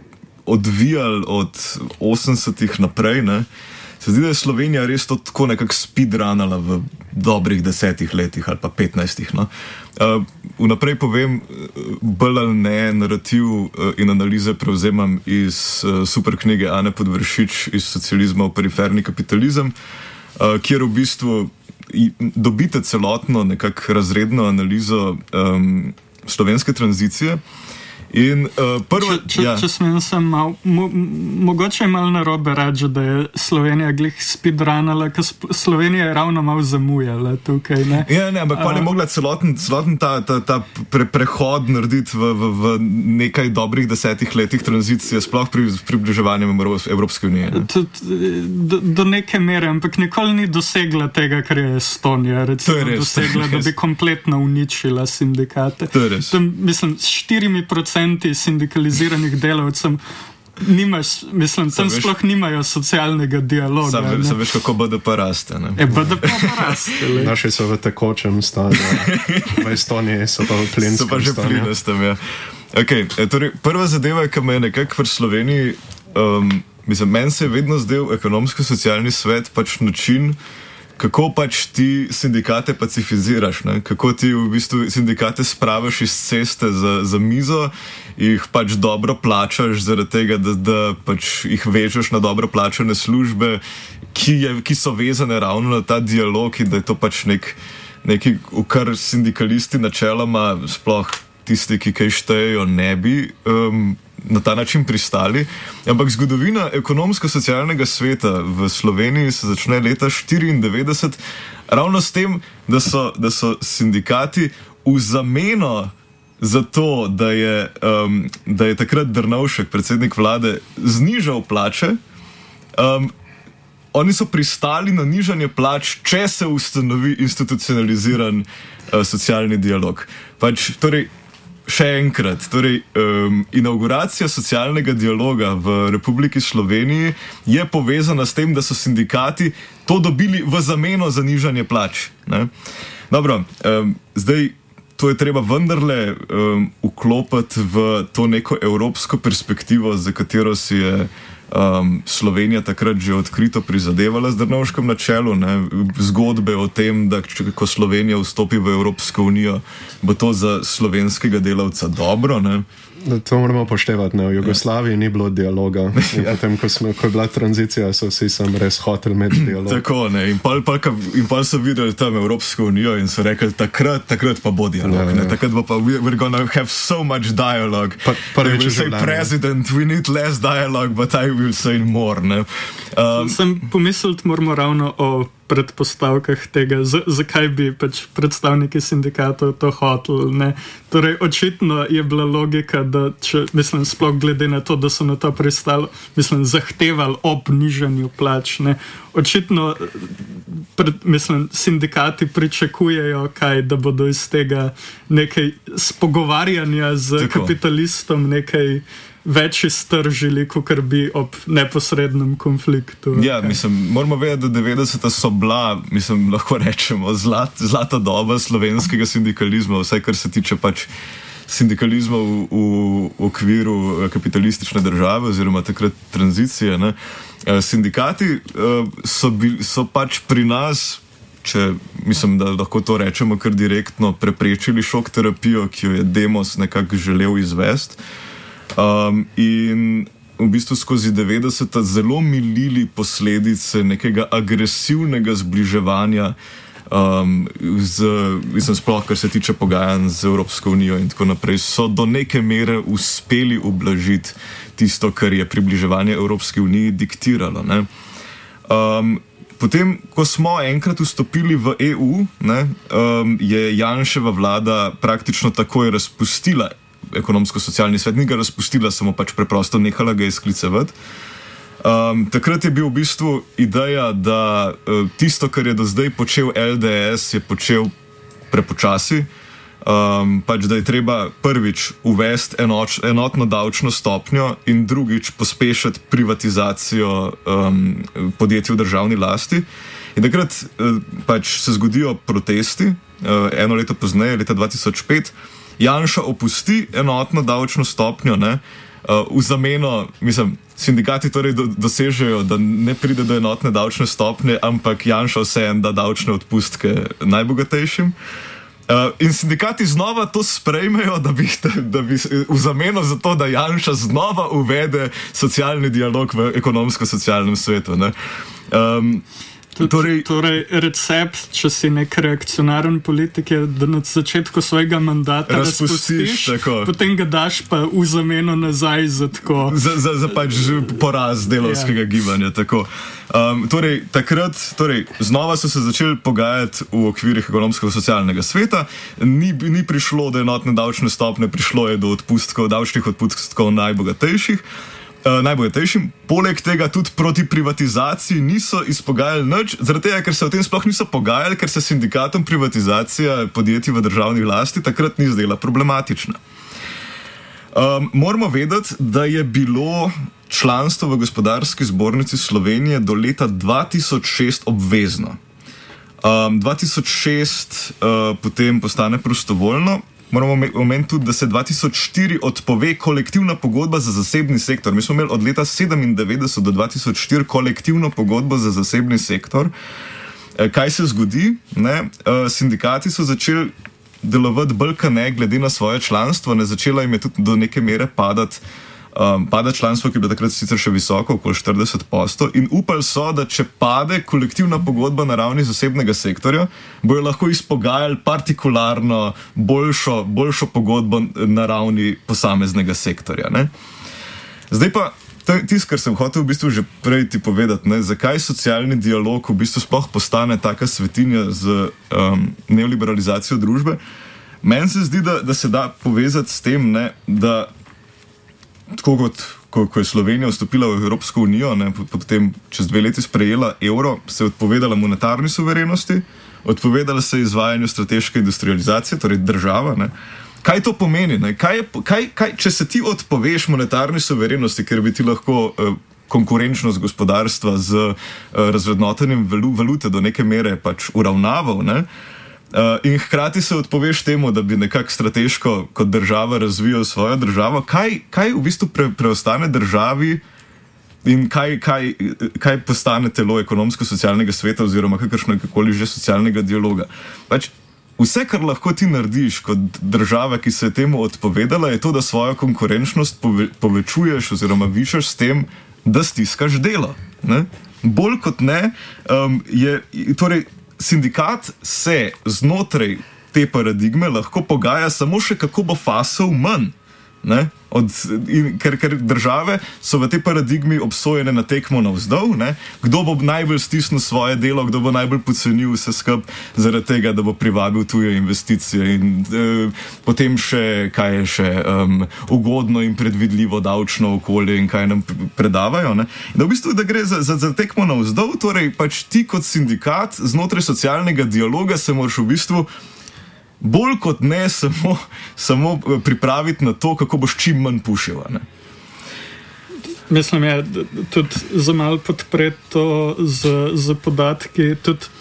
odvijal od osemdesetih naprej, ne? Se zdi, da je Slovenija res to tako nekako speedrunala v dobrih desetih letih ali pa petnajstih. No? Uh, vnaprej povem, bolj ali ne, narativ uh, in analize prevzemam iz uh, super knjige Ane Podvršič iz Socializma v periferni kapitalizem, uh, kjer v bistvu dobite celotno nekako razredno analizo um, slovenske tranzicije. In, uh, prvo, če če, ja. če smem sem mal, mo, mogoče je malo narobe reči, da je Slovenija glih speedrunala, ker Slovenija je ravno malo zamujala tukaj. Ne? Ja, ne, ampak pa ne mogla celoten, celoten ta, ta, ta pre, prehod narediti v, v, v nekaj dobrih desetih letih tranzicije, sploh pri približevanju Evropske unije. Do, do neke mere, ampak nikoli ni dosegla tega, kar je Estonija recimo, je res, dosegla, da bi kompletno uničila sindikate. To je res. Tam, mislim, s štirimi procenti procenti sindikaliziranih delavcev nimaš, mislim, tam veš, sploh nimajo socialnega dialoga. Sam, sam veš, kako B D P raste. Ne? E, B D P pa raste. Naši so v tekočem stanju, v Estoniji so pa v plinskem stanju. So pa že plinestem, ja. Okay, torej, prva zadeva, ki me je nekako v Sloveniji, um, mislim, meni se je vedno zdel ekonomsko-socialni svet pač način, kako pač ti sindikate pacifiziraš, ne? Kako ti v bistvu sindikate spraviš iz ceste za, za mizo, jih pač dobro plačaš zaradi tega, da, da pač jih vežeš na dobro plačane službe, ki, je, ki so vezane ravno na ta dialog in da je to pač nek, nekaj, v kar sindikalisti načeloma, sploh tisti, ki kaj štejejo, ne bi um, na ta način pristali. Ampak zgodovina ekonomsko-socialnega sveta v Sloveniji se začne leta štiriindevetdeset ravno s tem, da so, da so sindikati v zameno za to, da je, um, da je takrat Drnovšek, predsednik vlade, znižal plače, um, oni so pristali na nižanje plač, če se ustanovi institucionaliziran uh, socialni dialog. Pač, torej, še enkrat, torej, um, inauguracija socialnega dialoga v Republiki Sloveniji je povezana s tem, da so sindikati to dobili v zameno za nižanje plač. Ne? Dobro, um, zdaj to je treba vendarle um, vklopiti v to neko evropsko perspektivo, za katero si je um, Slovenija takrat že odkrito prizadevala z Drnovškem na čelu, ne? Zgodbe o tem, da če, ko Slovenija vstopi v Evropsko unijo, bo to za slovenskega delavca dobro, ne? To moramo poštevati. Ne? V Jugoslaviji ni bilo dialoga. Ja, tem, ko, smo, ko je bila tranzicija, so vsi sem res hoteli imeti dialog. Tako, ne. In pol, pol, in pol so videli tam Evropsko unijo in so rekli, takrat, takrat pa bo dialog. Ja, ja. Takrat bo pa, we're gonna have so much dialogue. Pa, they will say, president, we need less dialogue, but I will say more. Ne. Um, Sem pomislil, moramo ravno o predpostavkah tega, z, zakaj bi pač predstavniki sindikatov to hoteli. Ne? Torej, očitno je bila logika, da če, mislim, sploh glede na to, da so na to pristali, mislim, zahtevali ob nižanju plač. Ne? Očitno, pred, mislim, sindikati pričakujejo, kaj, da bodo iz tega nekaj spogovarjanja z Tako. kapitalistom, nekaj več iztržili, kot bi ob neposrednem konfliktu. Ja, mislim, moramo vedeti, da devetdeseta so bila, mislim, lahko rečemo, zlat, zlata doba slovenskega sindikalizma, vsaj kar se tiče pač sindikalizma v, v, v okviru kapitalistične države oziroma takrat tranzicije. Ne. Sindikati so, bil, so pač pri nas, če mislim, da lahko to rečemo kar direktno, preprečili šok terapijo, ki jo je Demos nekako želel izvesti. Um, in v bistvu skozi devetdeseta zelo milili posledice nekega agresivnega zbliževanja, um, z, mislim, sploh kar se tiče pogajanj z Evropsko unijo in tako naprej, so do neke mere uspeli ublažiti tisto, kar je približevanje Evropske unije diktiralo. Ne? Um, potem, ko smo enkrat vstopili v E U, ne, um, je Janševa vlada praktično takoj razpustila ekonomsko-socialni svet, ni ga razpustila, samo pač preprosto nehala ga izklicevati. Um, takrat je bil v bistvu ideja, da uh, tisto, kar je do zdaj počel L D S, je počel prepočasi, um, pač da je treba prvič uvesti enoč, enotno davčno stopnjo in drugič pospešiti privatizacijo um, podjetij v državni lasti. In takrat uh, pač se zgodijo protesti, uh, eno leto pozneje, leta dva tisoč pet, Janša opusti enotno davčno stopnjo, ne, uh, v zameno, mislim, sindikati torej do, dosežejo, da ne pride do enotne davčne stopnje, ampak Janša vseeno da davčne odpustke najbogatejšim. Uh, in sindikati znova to sprejmejo, da bi, da bi v zameno za to, da Janša znova uvede socialni dialog v ekonomsko-socialnem svetu. Ne. Um, Torej, torej, recept, če si nek reakcionaren politik, je, da na začetku svojega mandata razpustiš, razpustiš potem ga daš pa v zameno nazaj za tako. Za, za, za pač poraz delovskega yeah. gibanja. Tako. Um, torej, takrat, torej, znova so se začeli pogajati v okvirih ekonomsko-socialnega sveta, ni, ni prišlo do enotne davčne stopne, prišlo je do odpustkov, davčnih odpustkov najbogatejših. Uh, najbogatejšim. Poleg tega tudi proti privatizaciji niso izpogajali nič, zaradi tega, ker se o tem sploh niso pogajali, ker se sindikatom privatizacija podjetij v državni lasti takrat ni zdela problematična. Um, moramo vedeti, da je bilo članstvo v Gospodarski zbornici Slovenije do leta dva tisoč šest obvezno. Um, dva tisoč šest uh, potem postane prostovoljno. Moramo omeniti tudi, da se dva tisoč štiri odpove kolektivna pogodba za zasebni sektor. Mi smo imeli od leta sedemindevetdeset do dva tisoč štiri kolektivno pogodbo za zasebni sektor. E, kaj se zgodi? Ne? E, sindikati so začeli delovati bolj kot ne, glede na svoje članstvo. Ne? Začela jim je tudi do neke mere padati um, pada članstvo, ki je bilo takrat sicer še visoko, okoli štirideset odstotkov, in upali so, da če pade kolektivna pogodba na ravni zasebnega sektorja, bojo lahko izpogajali partikularno boljšo, boljšo pogodbo na ravni posameznega sektorja. Ne? Zdaj pa tisto, kar sem hotel v bistvu že prej ti povedati, ne, zakaj socialni dialog v bistvu sploh postane taka svetinja z um, neoliberalizacijo družbe. Meni se zdi, da, da se da povezati s tem, ne, da tako kot ko, ko je Slovenija vstopila v Evropsko unijo, ne, potem čez dve leti sprejela evro, se je odpovedala monetarni suverenosti, odpovedala se izvajanju strateške industrializacije, torej država. Ne. Kaj to pomeni? Ne? Kaj je, kaj, kaj, če se ti odpoveš monetarni suverenosti, ker bi ti lahko eh, konkurenčnost gospodarstva z eh, razvrednotenjem valute do neke mere pač uravnaval, ne? Uh, in hkrati se odpoveš temu, da bi nekako strateško kot država razvijal svojo državo, kaj, kaj v bistvu pre, preostane državi in kaj, kaj, kaj postane telo ekonomsko-socialnega sveta oziroma kakršnekoli že socialnega dialoga. Pač, vse, kar lahko ti narediš kot država, ki se je temu odpovedala, je to, da svojo konkurenčnost pove, povečuješ oziroma višaš s tem, da stiskaš delo. Ne? Bolj kot ne, um, je torej sindikat se znotraj te paradigme lahko pogaja samo še, kako bo fasal manj. Ne? Od, in, ker, ker države so v tej paradigmi obsojene na tekmo navzdol, ne? Kdo bo najbolj stisnil svoje delo, kdo bo najbolj pocenil vse skup zaradi tega, da bo privabil tuje investicije in e, potem še, kaj je še um, ugodno in predvidljivo davčno okolje in kaj nam predavajo. Ne? Da v bistvu, da gre za, za, za tekmo navzdol, torej pač ti kot sindikat znotraj socialnega dialoga se moraš v bistvu bolj kot ne samo, samo pripraviti na to, kako boš čim manj pušil. Mislim, je tudi za malo podpreti to z, z podatki. Tudi,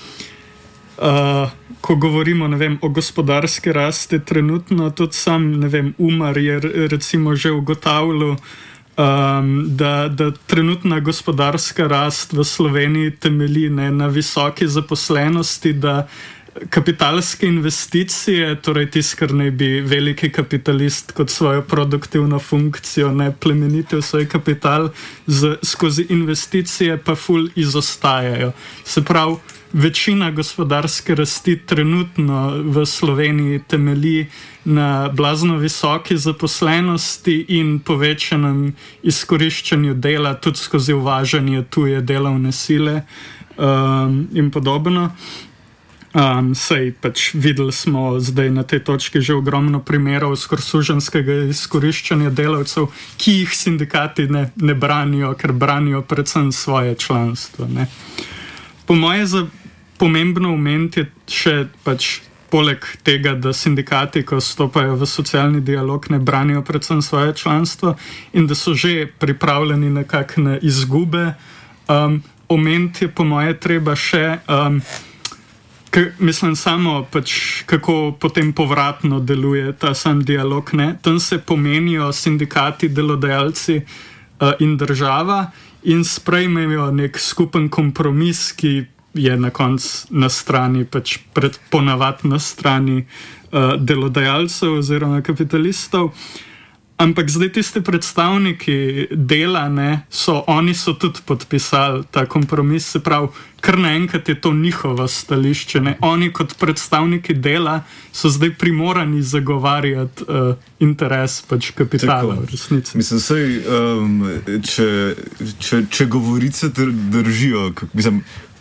uh, ko govorimo ne vem, o gospodarski rasti, trenutno tudi sam ne vem, Umar je recimo že ugotavljal, um, da, da trenutna gospodarska rast v Sloveniji temelji ne, na visoki zaposlenosti, da kapitalske investicije, torej tisto, kar naj bi veliki kapitalist kot svojo produktivno funkcijo ne plemenitev svoj kapital, z, skozi investicije pa ful izostajajo. Se pravi, večina gospodarske rasti trenutno v Sloveniji temelji na blazno visoki zaposlenosti in povečanem izkoriščanju dela, tudi skozi uvažanje tuje delovne sile um, in podobno. Um, sej pač videli smo zdaj na tej točki že ogromno primerov skorsuženskega izkoriščanja delavcev, ki jih sindikati ne, ne branijo, ker branijo predvsem svoje članstvo. Ne. Po moje za pomembno omeniti je še pač poleg tega, da sindikati, ko stopajo v socialni dialog, ne branijo predvsem svoje članstvo in da so že pripravljeni nekako na izgube. Um, omeniti je po moje treba še um, K, mislim samo, pač, kako potem povratno deluje ta sam dialog. Ne? Tam se pomenijo sindikati, delodajalci uh, in država in sprejmejo nek skupen kompromis, ki je na koncu na strani, pač pred, ponavad na strani uh, delodajalcev oziroma kapitalistov. Ampak zdaj tisti predstavniki dela, ne, so, oni so tudi podpisali ta kompromis, se pravi, kar naenkrat je to njihovo stališče. Ne. Oni kot predstavniki dela so zdaj primorani zagovarjati uh, interes pač kapitala v resnici. Mislim, sej, um, če, če, če govorice držijo, kak, mislim,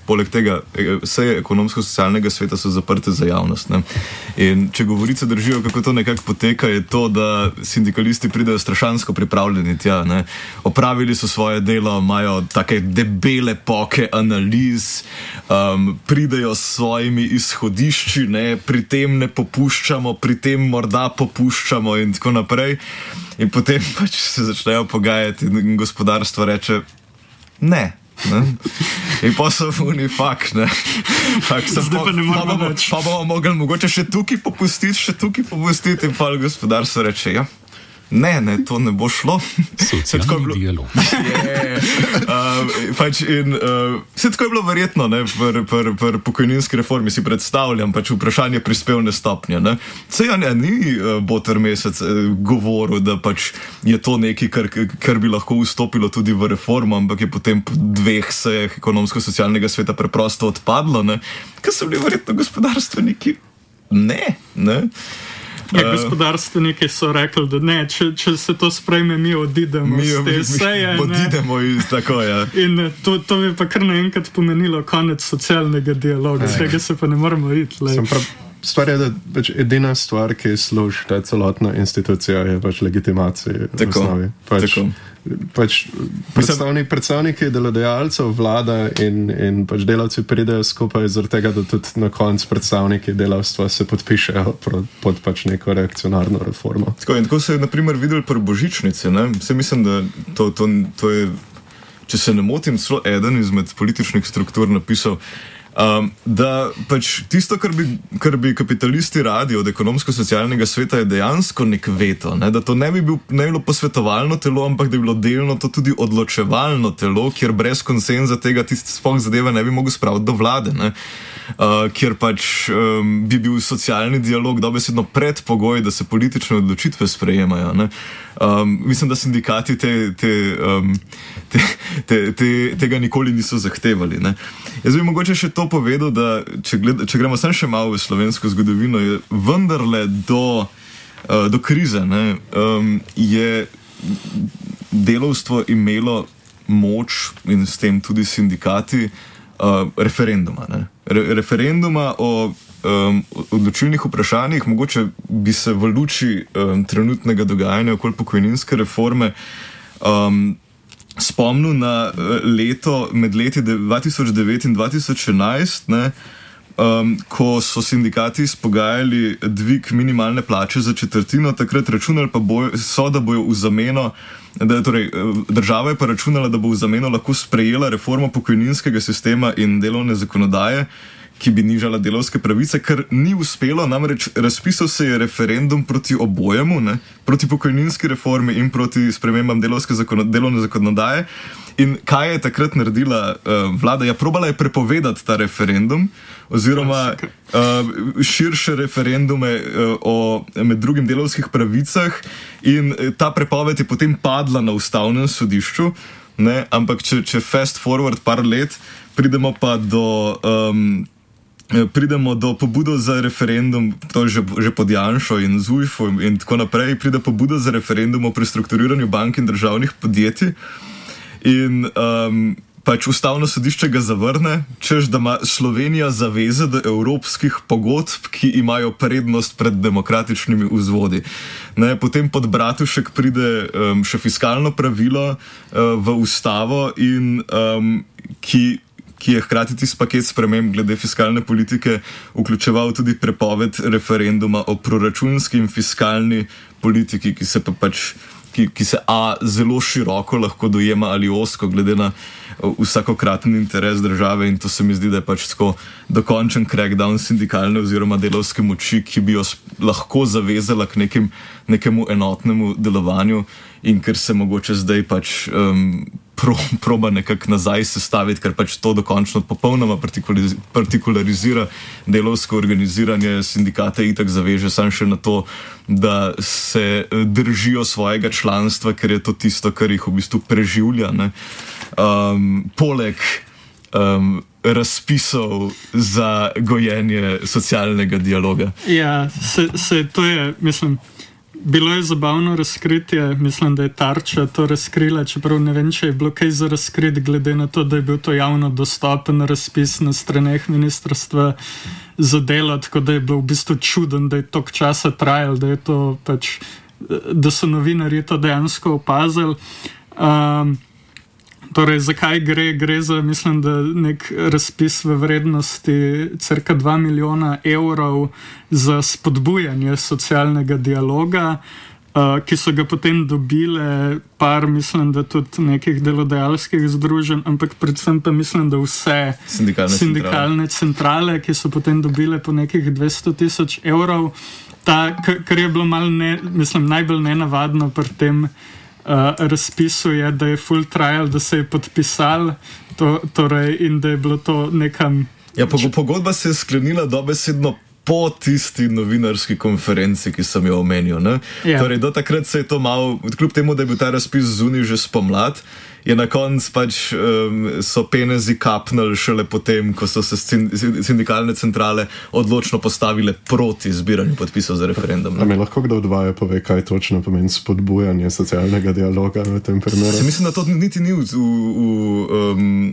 poleg tega, vse ekonomsko-socialnega sveta so zaprte za javnost. Ne? In če govorice držijo, kako to nekako poteka, je to, da sindikalisti pridejo strašansko pripravljeni tja. Ne? Opravili so svoje delo, imajo take debele poke analiz, um, pridejo s svojimi izhodišči, ne? Pri tem ne popuščamo, pri tem morda popuščamo in tako naprej. In potem pač se začnejo pogajati in gospodarstvo reče ne. Ne? In pa so vuni fak, ne. Fak, Zdaj pa ne moramo pa, več. pa bomo mogli mogoče še tukaj popustiti, še tukaj popustiti in pa gospodarstvo reče, ja, ne, ne, to ne bo šlo. Socialni dialog. Yeah. Uh, pač in uh, vse tako je bilo verjetno, ne, pri pr, pr pokojninski reformi si predstavljam, pač vprašanje prispevne stopnje, ne. Sej ja, ne, ni uh, Boter Mesec uh, govoril, da pač je to nekaj, kar, kar bi lahko vstopilo tudi v reformo, ampak je potem po dveh sejah ekonomsko-socialnega sveta preprosto odpadlo, ne, ker so bili verjetno gospodarstveniki ne, ne. Ja, gospodarstveniki so rekli, da ne, če, če se to sprejme, mi odidemo Mi, z te mi, mi seje. odidemo iz tako, ja. In to, to bi pa kar naenkrat pomenilo konec socialnega dialoga, tega se pa ne moramo iti. Stvar je, da pač edina stvar, ki služi ta celotna institucija, je pač legitimacija v osnovi. Pač, tako. Pač predstavnik, predstavniki delodajalcev, vlada in, in pač delavci pridejo skupaj zaradi tega, da tudi na koncu predstavniki delavstva se podpišejo pod pač neko reakcionarno reformo. Tako, in tako se je na primer videli pri božičnici, ne? Vse mislim, da to, to, to je, če se ne motim, celo eden izmed političnih struktur napisal, Um, da pač tisto, kar bi, kar bi kapitalisti radi od ekonomsko-socialnega sveta, je dejansko nek veto, ne? Da to ne bi, bil, ne bi bilo posvetovalno telo, ampak da bi bilo delno to tudi odločevalno telo, kjer brez konsenza tega tiste sploh zadeve ne bi mogel spraviti do vlade, ne? Uh, kjer pač um, bi bil socialni dialog dobesedno predpogoj, da se politične odločitve sprejemajo. Ne? Um, mislim, da sindikati te, te, um, te, te, te, tega nikoli niso zahtevali. Ne? Jaz bi mogoče še to povedal, da če, gled, če gremo sem še malo v slovensko zgodovino, je vendarle do, uh, do krize, ne, um, je delavstvo imelo moč in s tem tudi sindikati uh, referenduma. Ne. Re, referenduma o um, odločilnih vprašanjih, mogoče bi se v luči um, trenutnega dogajanja okoli pokojninske reforme um, spomnil na leto, med leti dva tisoč devet in dva tisoč enajst, ne, um, ko so sindikati izpogajali dvig minimalne plače za četrtino, takrat računali pa bojo, so, da bojo v zameno, da, torej, država je pa računala, da bo v zameno lahko sprejela reformo pokojninskega sistema in delovne zakonodaje, ki bi nižala delavske pravice, kar ni uspelo, namreč razpisal se je referendum proti obojemu, ne, proti pokojninski reformi in proti spremembam delovske zakono, delovne zakonodaje. In kaj je takrat naredila uh, vlada? Ja, probala je prepovedati ta referendum, oziroma uh, širše referendume uh, o med drugim delovskih pravicah, in ta prepoved je potem padla na ustavnem sodišču, ne, ampak če, če fast forward par let, pridemo pa do um, pridemo do pobudo za referendum, to je že, že pod Janšo in Zujfom in tako naprej, pride pobuda za referendum o prestrukturiranju bank in državnih podjetij in um, pač ustavno sodišče ga zavrne, češ da ima Slovenija zaveze do evropskih pogodb, ki imajo prednost pred demokratičnimi vzvodi. Ne, potem pod Bratušek pride um, še fiskalno pravilo uh, v ustavo in um, ki ki je hkrati tisti paket sprememb glede fiskalne politike vključeval tudi prepoved referenduma o proračunski in fiskalni politiki, ki se pa pač, ki, ki se a zelo široko lahko dojema ali osko, glede na vsakokratni interes države, in to se mi zdi, da je pač tako dokončen crackdown sindikalne oziroma delavske moči, ki bi jo lahko zavezala k nekim, nekemu enotnemu delovanju, in ker se mogoče zdaj pač um, Pro, proba nekako nazaj sestaviti, ker pač to dokončno popolnoma partikularizira delovsko organiziranje, sindikate itak zaveže samo še na to, da se držijo svojega članstva, ker je to tisto, kar jih v bistvu preživlja, ne. Um, poleg um, razpisov za gojenje socialnega dialoga. Ja, se, se to je, mislim, bilo je zabavno razkritje, mislim, da je Tarča to razkrila, čeprav ne vem, če je bilo kaj za razkrit, glede na to, da je bil to javno dostopen razpis na straneh ministrstva za delo, tako da je bilo v bistvu čuden, da je toliko časa trajalo, da je to pač, da so novinarji to dejansko opazili. Um, torej, zakaj gre? Gre za, mislim, da nek razpis v vrednosti cirka dva milijona evrov za spodbujanje socialnega dialoga, uh, ki so ga potem dobile par, mislim, da tudi nekih delodajalskih združenj, ampak predvsem pa mislim, da vse sindikalne, sindikalne centrale, centrale, ki so potem dobile po nekih dvesto tisoč evrov. Ta, kar je bilo malo, ne, mislim, najbolj nenavadno pri tem Uh, razpisu je, da je full trial, da se je podpisal to, torej, in da je bilo to nekam... Ja, pogodba se je sklenila dobesedno po tisti novinarski konferenci, ki sem jo omenil. Ne? Ja. Torej, do takrat se je to malo, kljub temu, da je bil ta razpis zunaj že spomlad, je na koncu pač um, so penezi kapnili šele potem, ko so se sindikalne centrale odločno postavile proti zbiranju podpisov za referendum. A mi lahko kdo od vaju pove, kaj točno pomeni spodbujanje socialnega dialoga v tem primeru? Se mislim, da to niti ni v, v, v, um,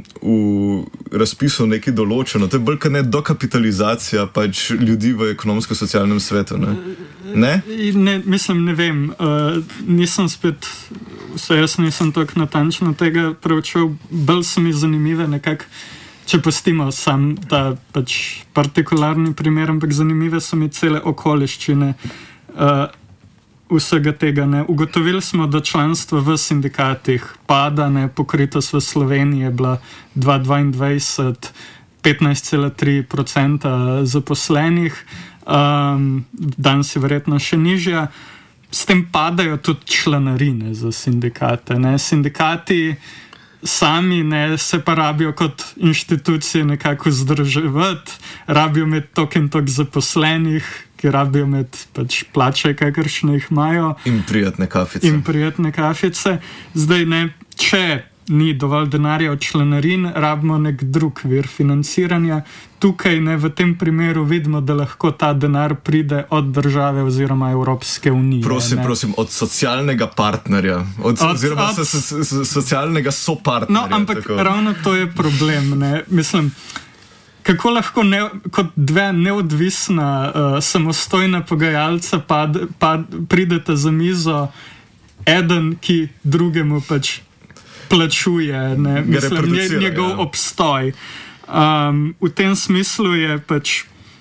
v razpisu nekaj določeno. To je bolj kot ne dokapitalizacija pač ljudi v ekonomsko-socialnem svetu. Ne? Ne? Ne, mislim, ne vem. Uh, nisem spet, vse jaz nisem tako natančno tega preučil. Bolj so mi zanimive nekako, če pustimo sam ta pač partikularni primer, ampak zanimive so mi cele okoliščine uh, vsega tega. Ne. Ugotovili smo, da članstvo v sindikatih pada, ne, pokritost v Sloveniji je bila dva tisoč dvaindvajset petnajst cela tri odstotka zaposlenih, um, danes je verjetno še nižja. S tem padajo tudi članarine za sindikate. Ne. Sindikati sami ne, se pa rabijo kot inštitucije nekako vzdrževati, rabijo imeti toliko in toliko zaposlenih, ki rabijo imeti pač plače, kakršne jih imajo. In prijetne kafice. In prijetne kafice. Zdaj ne, če ni dovolj denarja od članarin, rabimo nek drug vir financiranja. Tukaj ne, v tem primeru vidimo, da lahko ta denar pride od države oziroma Evropske unije. Prosim, ne. prosim, od socialnega partnerja, od, od, oziroma od, so, so, so, socialnega sopartnerja. No, ampak tako. Ravno to je problem. Ne. Mislim, kako lahko ne, kot dve neodvisna, uh, samostojna pogajalca pad, pad, pridete za mizo, eden, ki drugemu pač plačuje, ne, mislim, njegov ja. obstoj. Um, v tem smislu je pač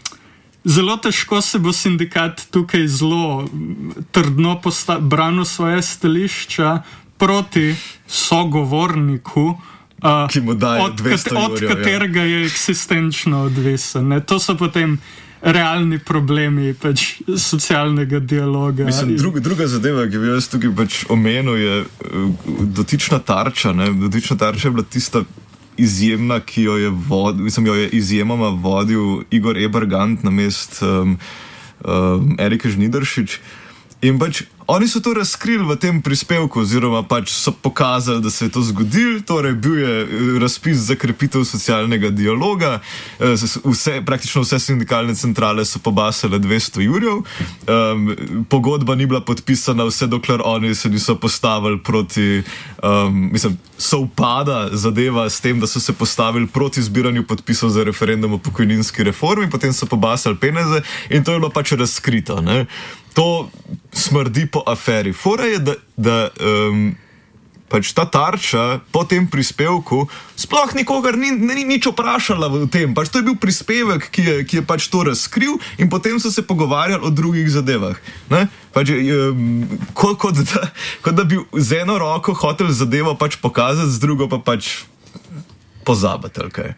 zelo težko se bo sindikat tukaj zelo trdno posta- branil svoje stališča proti sogovorniku, uh, ki mu daje dvesto od, kat- od katerega ja. je eksistenčno odvisen. Ne. To so potem realni problemi pač socialnega dialoga. Mislim, druga, druga zadeva, ki bi jaz tukaj pač omenil, je uh, dotična tarča. Ne? Dotična tarča je bila tista izjemna, ki jo je, vod, mislim, jo je izjemoma vodil Igor Ebergant namest um, um, Erike Žnidaršič. In pač oni so to razkrili v tem prispevku, oziroma pač so pokazali, da se je to zgodilo, torej bil je razpis za krepitev socialnega dialoga, vse, praktično vse sindikalne centrale so pobasale dvesto jurjev, um, pogodba ni bila podpisana vse dokler oni se niso postavili proti, um, mislim, sovpada zadeva s tem, da so se postavili proti zbiranju podpisov za referendum o pokojninski reformi, potem so pobasali peneze in to je bilo pač razkrito, ne. To smrdi po aferi. Fora je, da, da um, pač ta tarča po tem prispevku sploh nikogar ni, ni nič vprašala v tem. Pač to je bil prispevek, ki je, ki je pač to razkril in potem so se pogovarjali o drugih zadevah. Ne? Pač, um, kot, kot, da, kot da bi z eno roko hotel zadevo pač pokazati, z drugo pa pač pozabiti. Okay.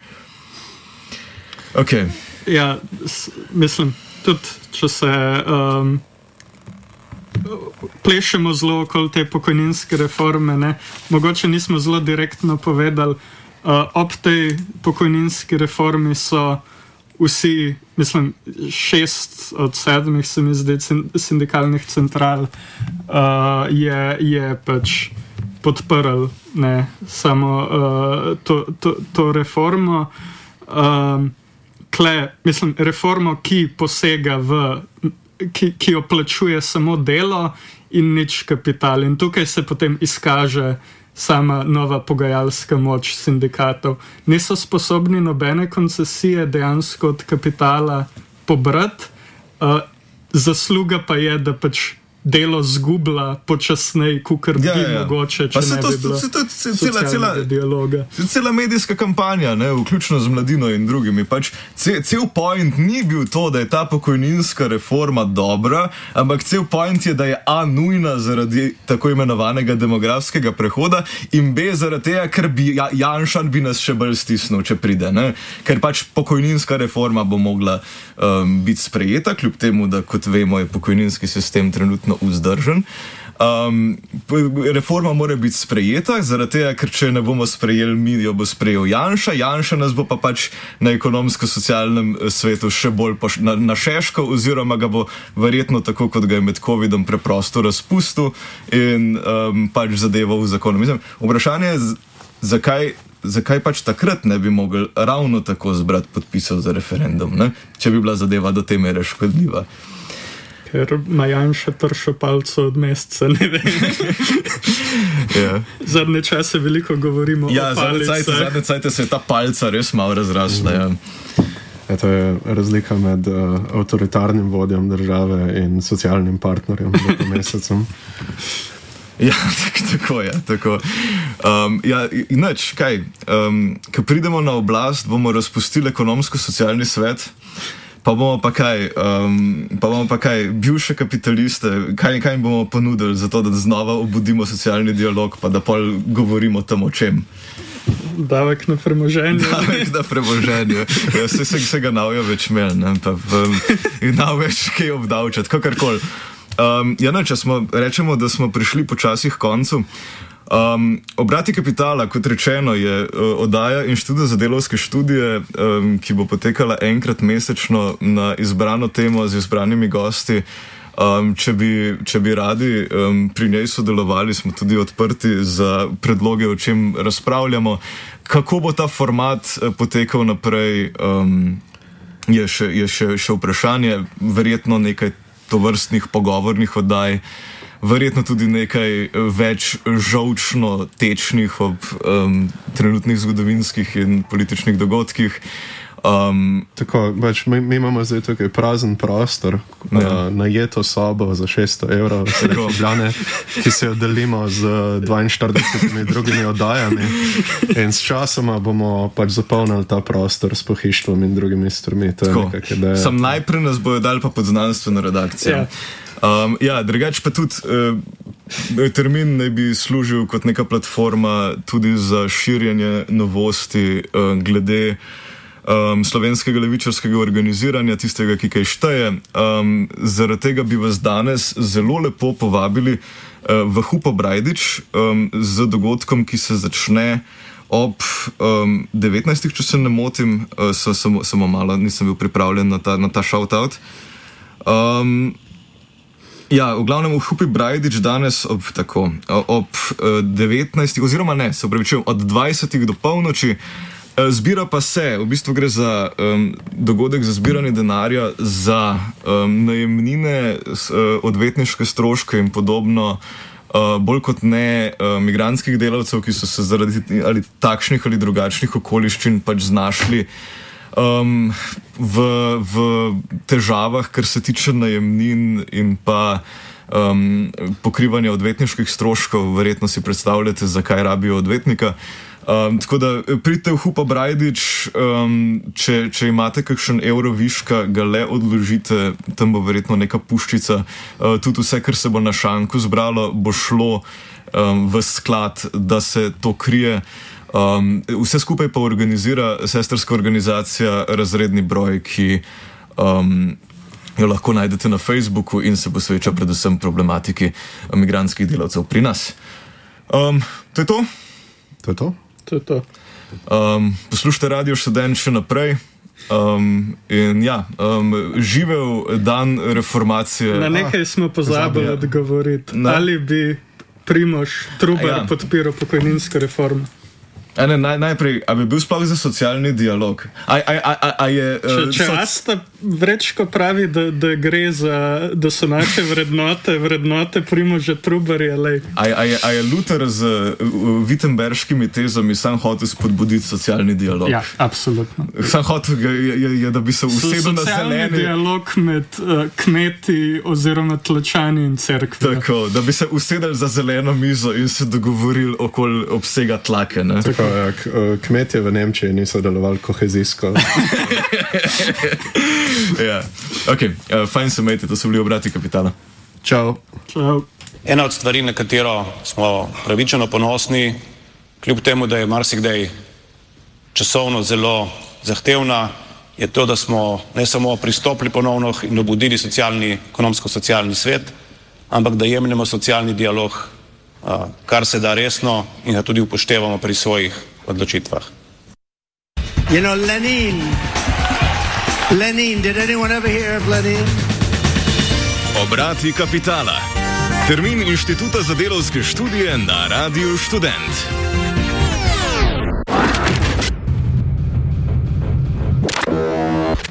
Okay. Ja, s, mislim, tudi če se... Um, plešemo zelo okoli te pokojninske reforme, ne. Mogoče nismo zelo direktno povedali, uh, ob tej pokojninski reformi so vsi, mislim, šest od sedmih se mi zdi sindikalnih central uh, je, je pač podprl, ne, samo uh, to, to, to reformo. Um, kle, mislim, reformo, ki posega v ki, ki jo plačuje samo delo in nič kapital. In tukaj se potem izkaže sama nova pogajalska moč sindikatov. Niso sposobni nobene koncesije dejansko od kapitala pobrati, uh, zasluga pa je, da pač delo zgubla počasneje, kukar bi ja, ja. mogoče, če ne to, bi bilo to, to, cela, cela, dialoga. Cela medijska kampanja, ne, vključno z Mladino in drugimi. Pač ce, cel point ni bil to, da je ta pokojninska reforma dobra, ampak cel point je, da je A nujna zaradi tako imenovanega demografskega prehoda in B zaradi tega, ker bi ja, Janšan bi nas še bolj stisnil, če pride. Ne? Ker pač pokojninska reforma bo mogla um, biti sprejeta, kljub temu, da kot vemo je pokojninski sistem trenutno vzdržen. Um, reforma mora biti sprejeta, zaradi tega, ker če ne bomo sprejeli mi, jo bo sprejel Janša. Janša nas bo pa pač na ekonomsko-socialnem svetu še bolj poš- na, našeškal, oziroma ga bo verjetno tako, kot ga je med covidom preprosto razpustil in um, pač zadeval v zakonu. Mislim, vprašanje je, zakaj, zakaj pač takrat ne bi mogli ravno tako zbrati podpisov za referendum, ne? Če bi bila zadeva do te mere škodljiva. Ker ima Janša tršo palco od meseca, ne vem. ja. Zadnje čase veliko govorimo ja, o palicah. Zadnje cajte se je ta palca res malo razrasla. Mm. Ja. Ja, to je razlika med uh, avtoritarnim vodjem države in socialnim partnerjem v mesecem. Ja, tako, tako je. Tako. Um, ja, inač, kaj? Um, ko pridemo na oblast, bomo razpustili ekonomsko-socialni svet. Pa bomo pa kaj, um, pa bomo pa kaj, bivše kapitaliste, kaj, kaj jim bomo ponudili za to, da znova obudimo socialni dialog, pa da pol govorimo tam o čem. Davek na premoženje. Davek na premoženje. Ja, se, se, se ga navijo več imel, ne, pa um, nav več kaj obdavčati, kakorkoli. Um, ja, ne, če smo, rečemo, da smo prišli počasih k koncu. Um, Obrati kapitala, kot rečeno, je uh, oddaja Inštituta za delavske študije, um, ki bo potekala enkrat mesečno na izbrano temo z izbranimi gosti. Um, če, bi, če bi radi um, pri njej sodelovali, smo tudi odprti za predloge, o čem razpravljamo. Kako bo ta format uh, potekal naprej, um, je, še, je še, še vprašanje. Verjetno nekaj tovrstnih pogovornih oddaj, verjetno tudi nekaj več žolčno tečnih ob um, trenutnih zgodovinskih in političnih dogodkih. Um, Tako, pač mi, mi imamo zdaj tukaj prazen prostor, ja. uh, najeto sobo za šeststo evrov, Ljubljane, ki se jo delimo z dvainštiridesetimi drugimi oddajami in s časoma bomo pač zapolnili ta prostor s pohištvom in drugimi stvarmi. Sam najprej nas bojo dali pa pod znanstveno redakcijo. Ja. Um, ja, drugače pa tudi uh, termin naj bi služil kot neka platforma tudi za širjenje novosti uh, glede um, slovenskega levičarskega organiziranja, tistega, ki kaj šteje. Um, zaradi tega bi vas danes zelo lepo povabili uh, v Hupo Brajdič um, z dogodkom, ki se začne ob um, devetnajstih, če se ne motim, uh, so, samo, samo malo, nisem bil pripravljen na ta, na ta shout-out. Um, Ja, v glavnem v Hupi Brajdič danes ob tako, ob devetnajstih, oziroma ne, se upravičujem, od dvajsetih do polnoči. Zbira pa se, v bistvu gre za um, dogodek za zbiranje denarja za um, najemnine, uh, odvetniške stroške in podobno, uh, bolj kot ne uh, migrantskih delavcev, ki so se zaradi ali takšnih ali drugačnih okoliščin pač znašli Um, v, v težavah, kar se tiče najemnin in pa um, pokrivanja odvetniških stroškov. Verjetno si predstavljate, zakaj rabijo odvetnika. Um, tako da pridite v Hupo Brajdič, um, če, če imate kakšen evro viška, ga le odložite, tam bo verjetno neka puščica. Uh, tudi vse, kar se bo na šanku zbralo, bo šlo um, v sklad, da se to krije. Um, vse skupaj pa organizira sestrska organizacija Razredni broj, ki um, jo lahko najdete na Facebooku in se posveča predvsem problematiki migrantskih delavcev pri nas. Um, to je to? To je to? To je to. Um, poslušajte Radio Študent še naprej. Um, in ja, um, živel dan reformacije. Na nekaj smo pozabili odgovoriti. Ali bi Primož Trubar ja. podpiral pokojninsko reformo? A ne, naj, najprej, a bi bil sploh za socialni dialog? A, a, a, a, a je, uh, če če soc... Asta Vrečko pravi, da, da gre za, da so naše vrednote, vrednote Primoža Trubarja. A, a, je, a je Luther z uh, Wittenberškimi tezami sam hotel spodbuditi socialni dialog? Ja, absolutno. Sam hotel je, je, je, da bi se usedel na zeleni. Socialni dialog med uh, kmeti oziroma tlačani in cerkvi. Tako, da bi se usedel za zeleno mizo in se dogovorili okoli obsega tlake. Ne? Tako, ja, k, uh, kmetje v Nemčiji niso delovali kohezijsko. Ja, ok, uh, fajn se imejte, to so bili Obrati kapitala. Čau. Čau. Ena od stvari, na katero smo pravičeno ponosni, kljub temu, da je marsikdaj časovno zelo zahtevna, je to, da smo ne samo pristopili ponovno in obudili socialni, ekonomsko-socialni svet, ampak da jemljemo socialni dialog uh, kar se da resno in ga tudi upoštevamo pri svojih odločitvah. You know, Lenin. Lenin, did anyone ever hear of Lenin? Obrati kapitala. Termin Inštituta za delavske študije na Radiu Študent.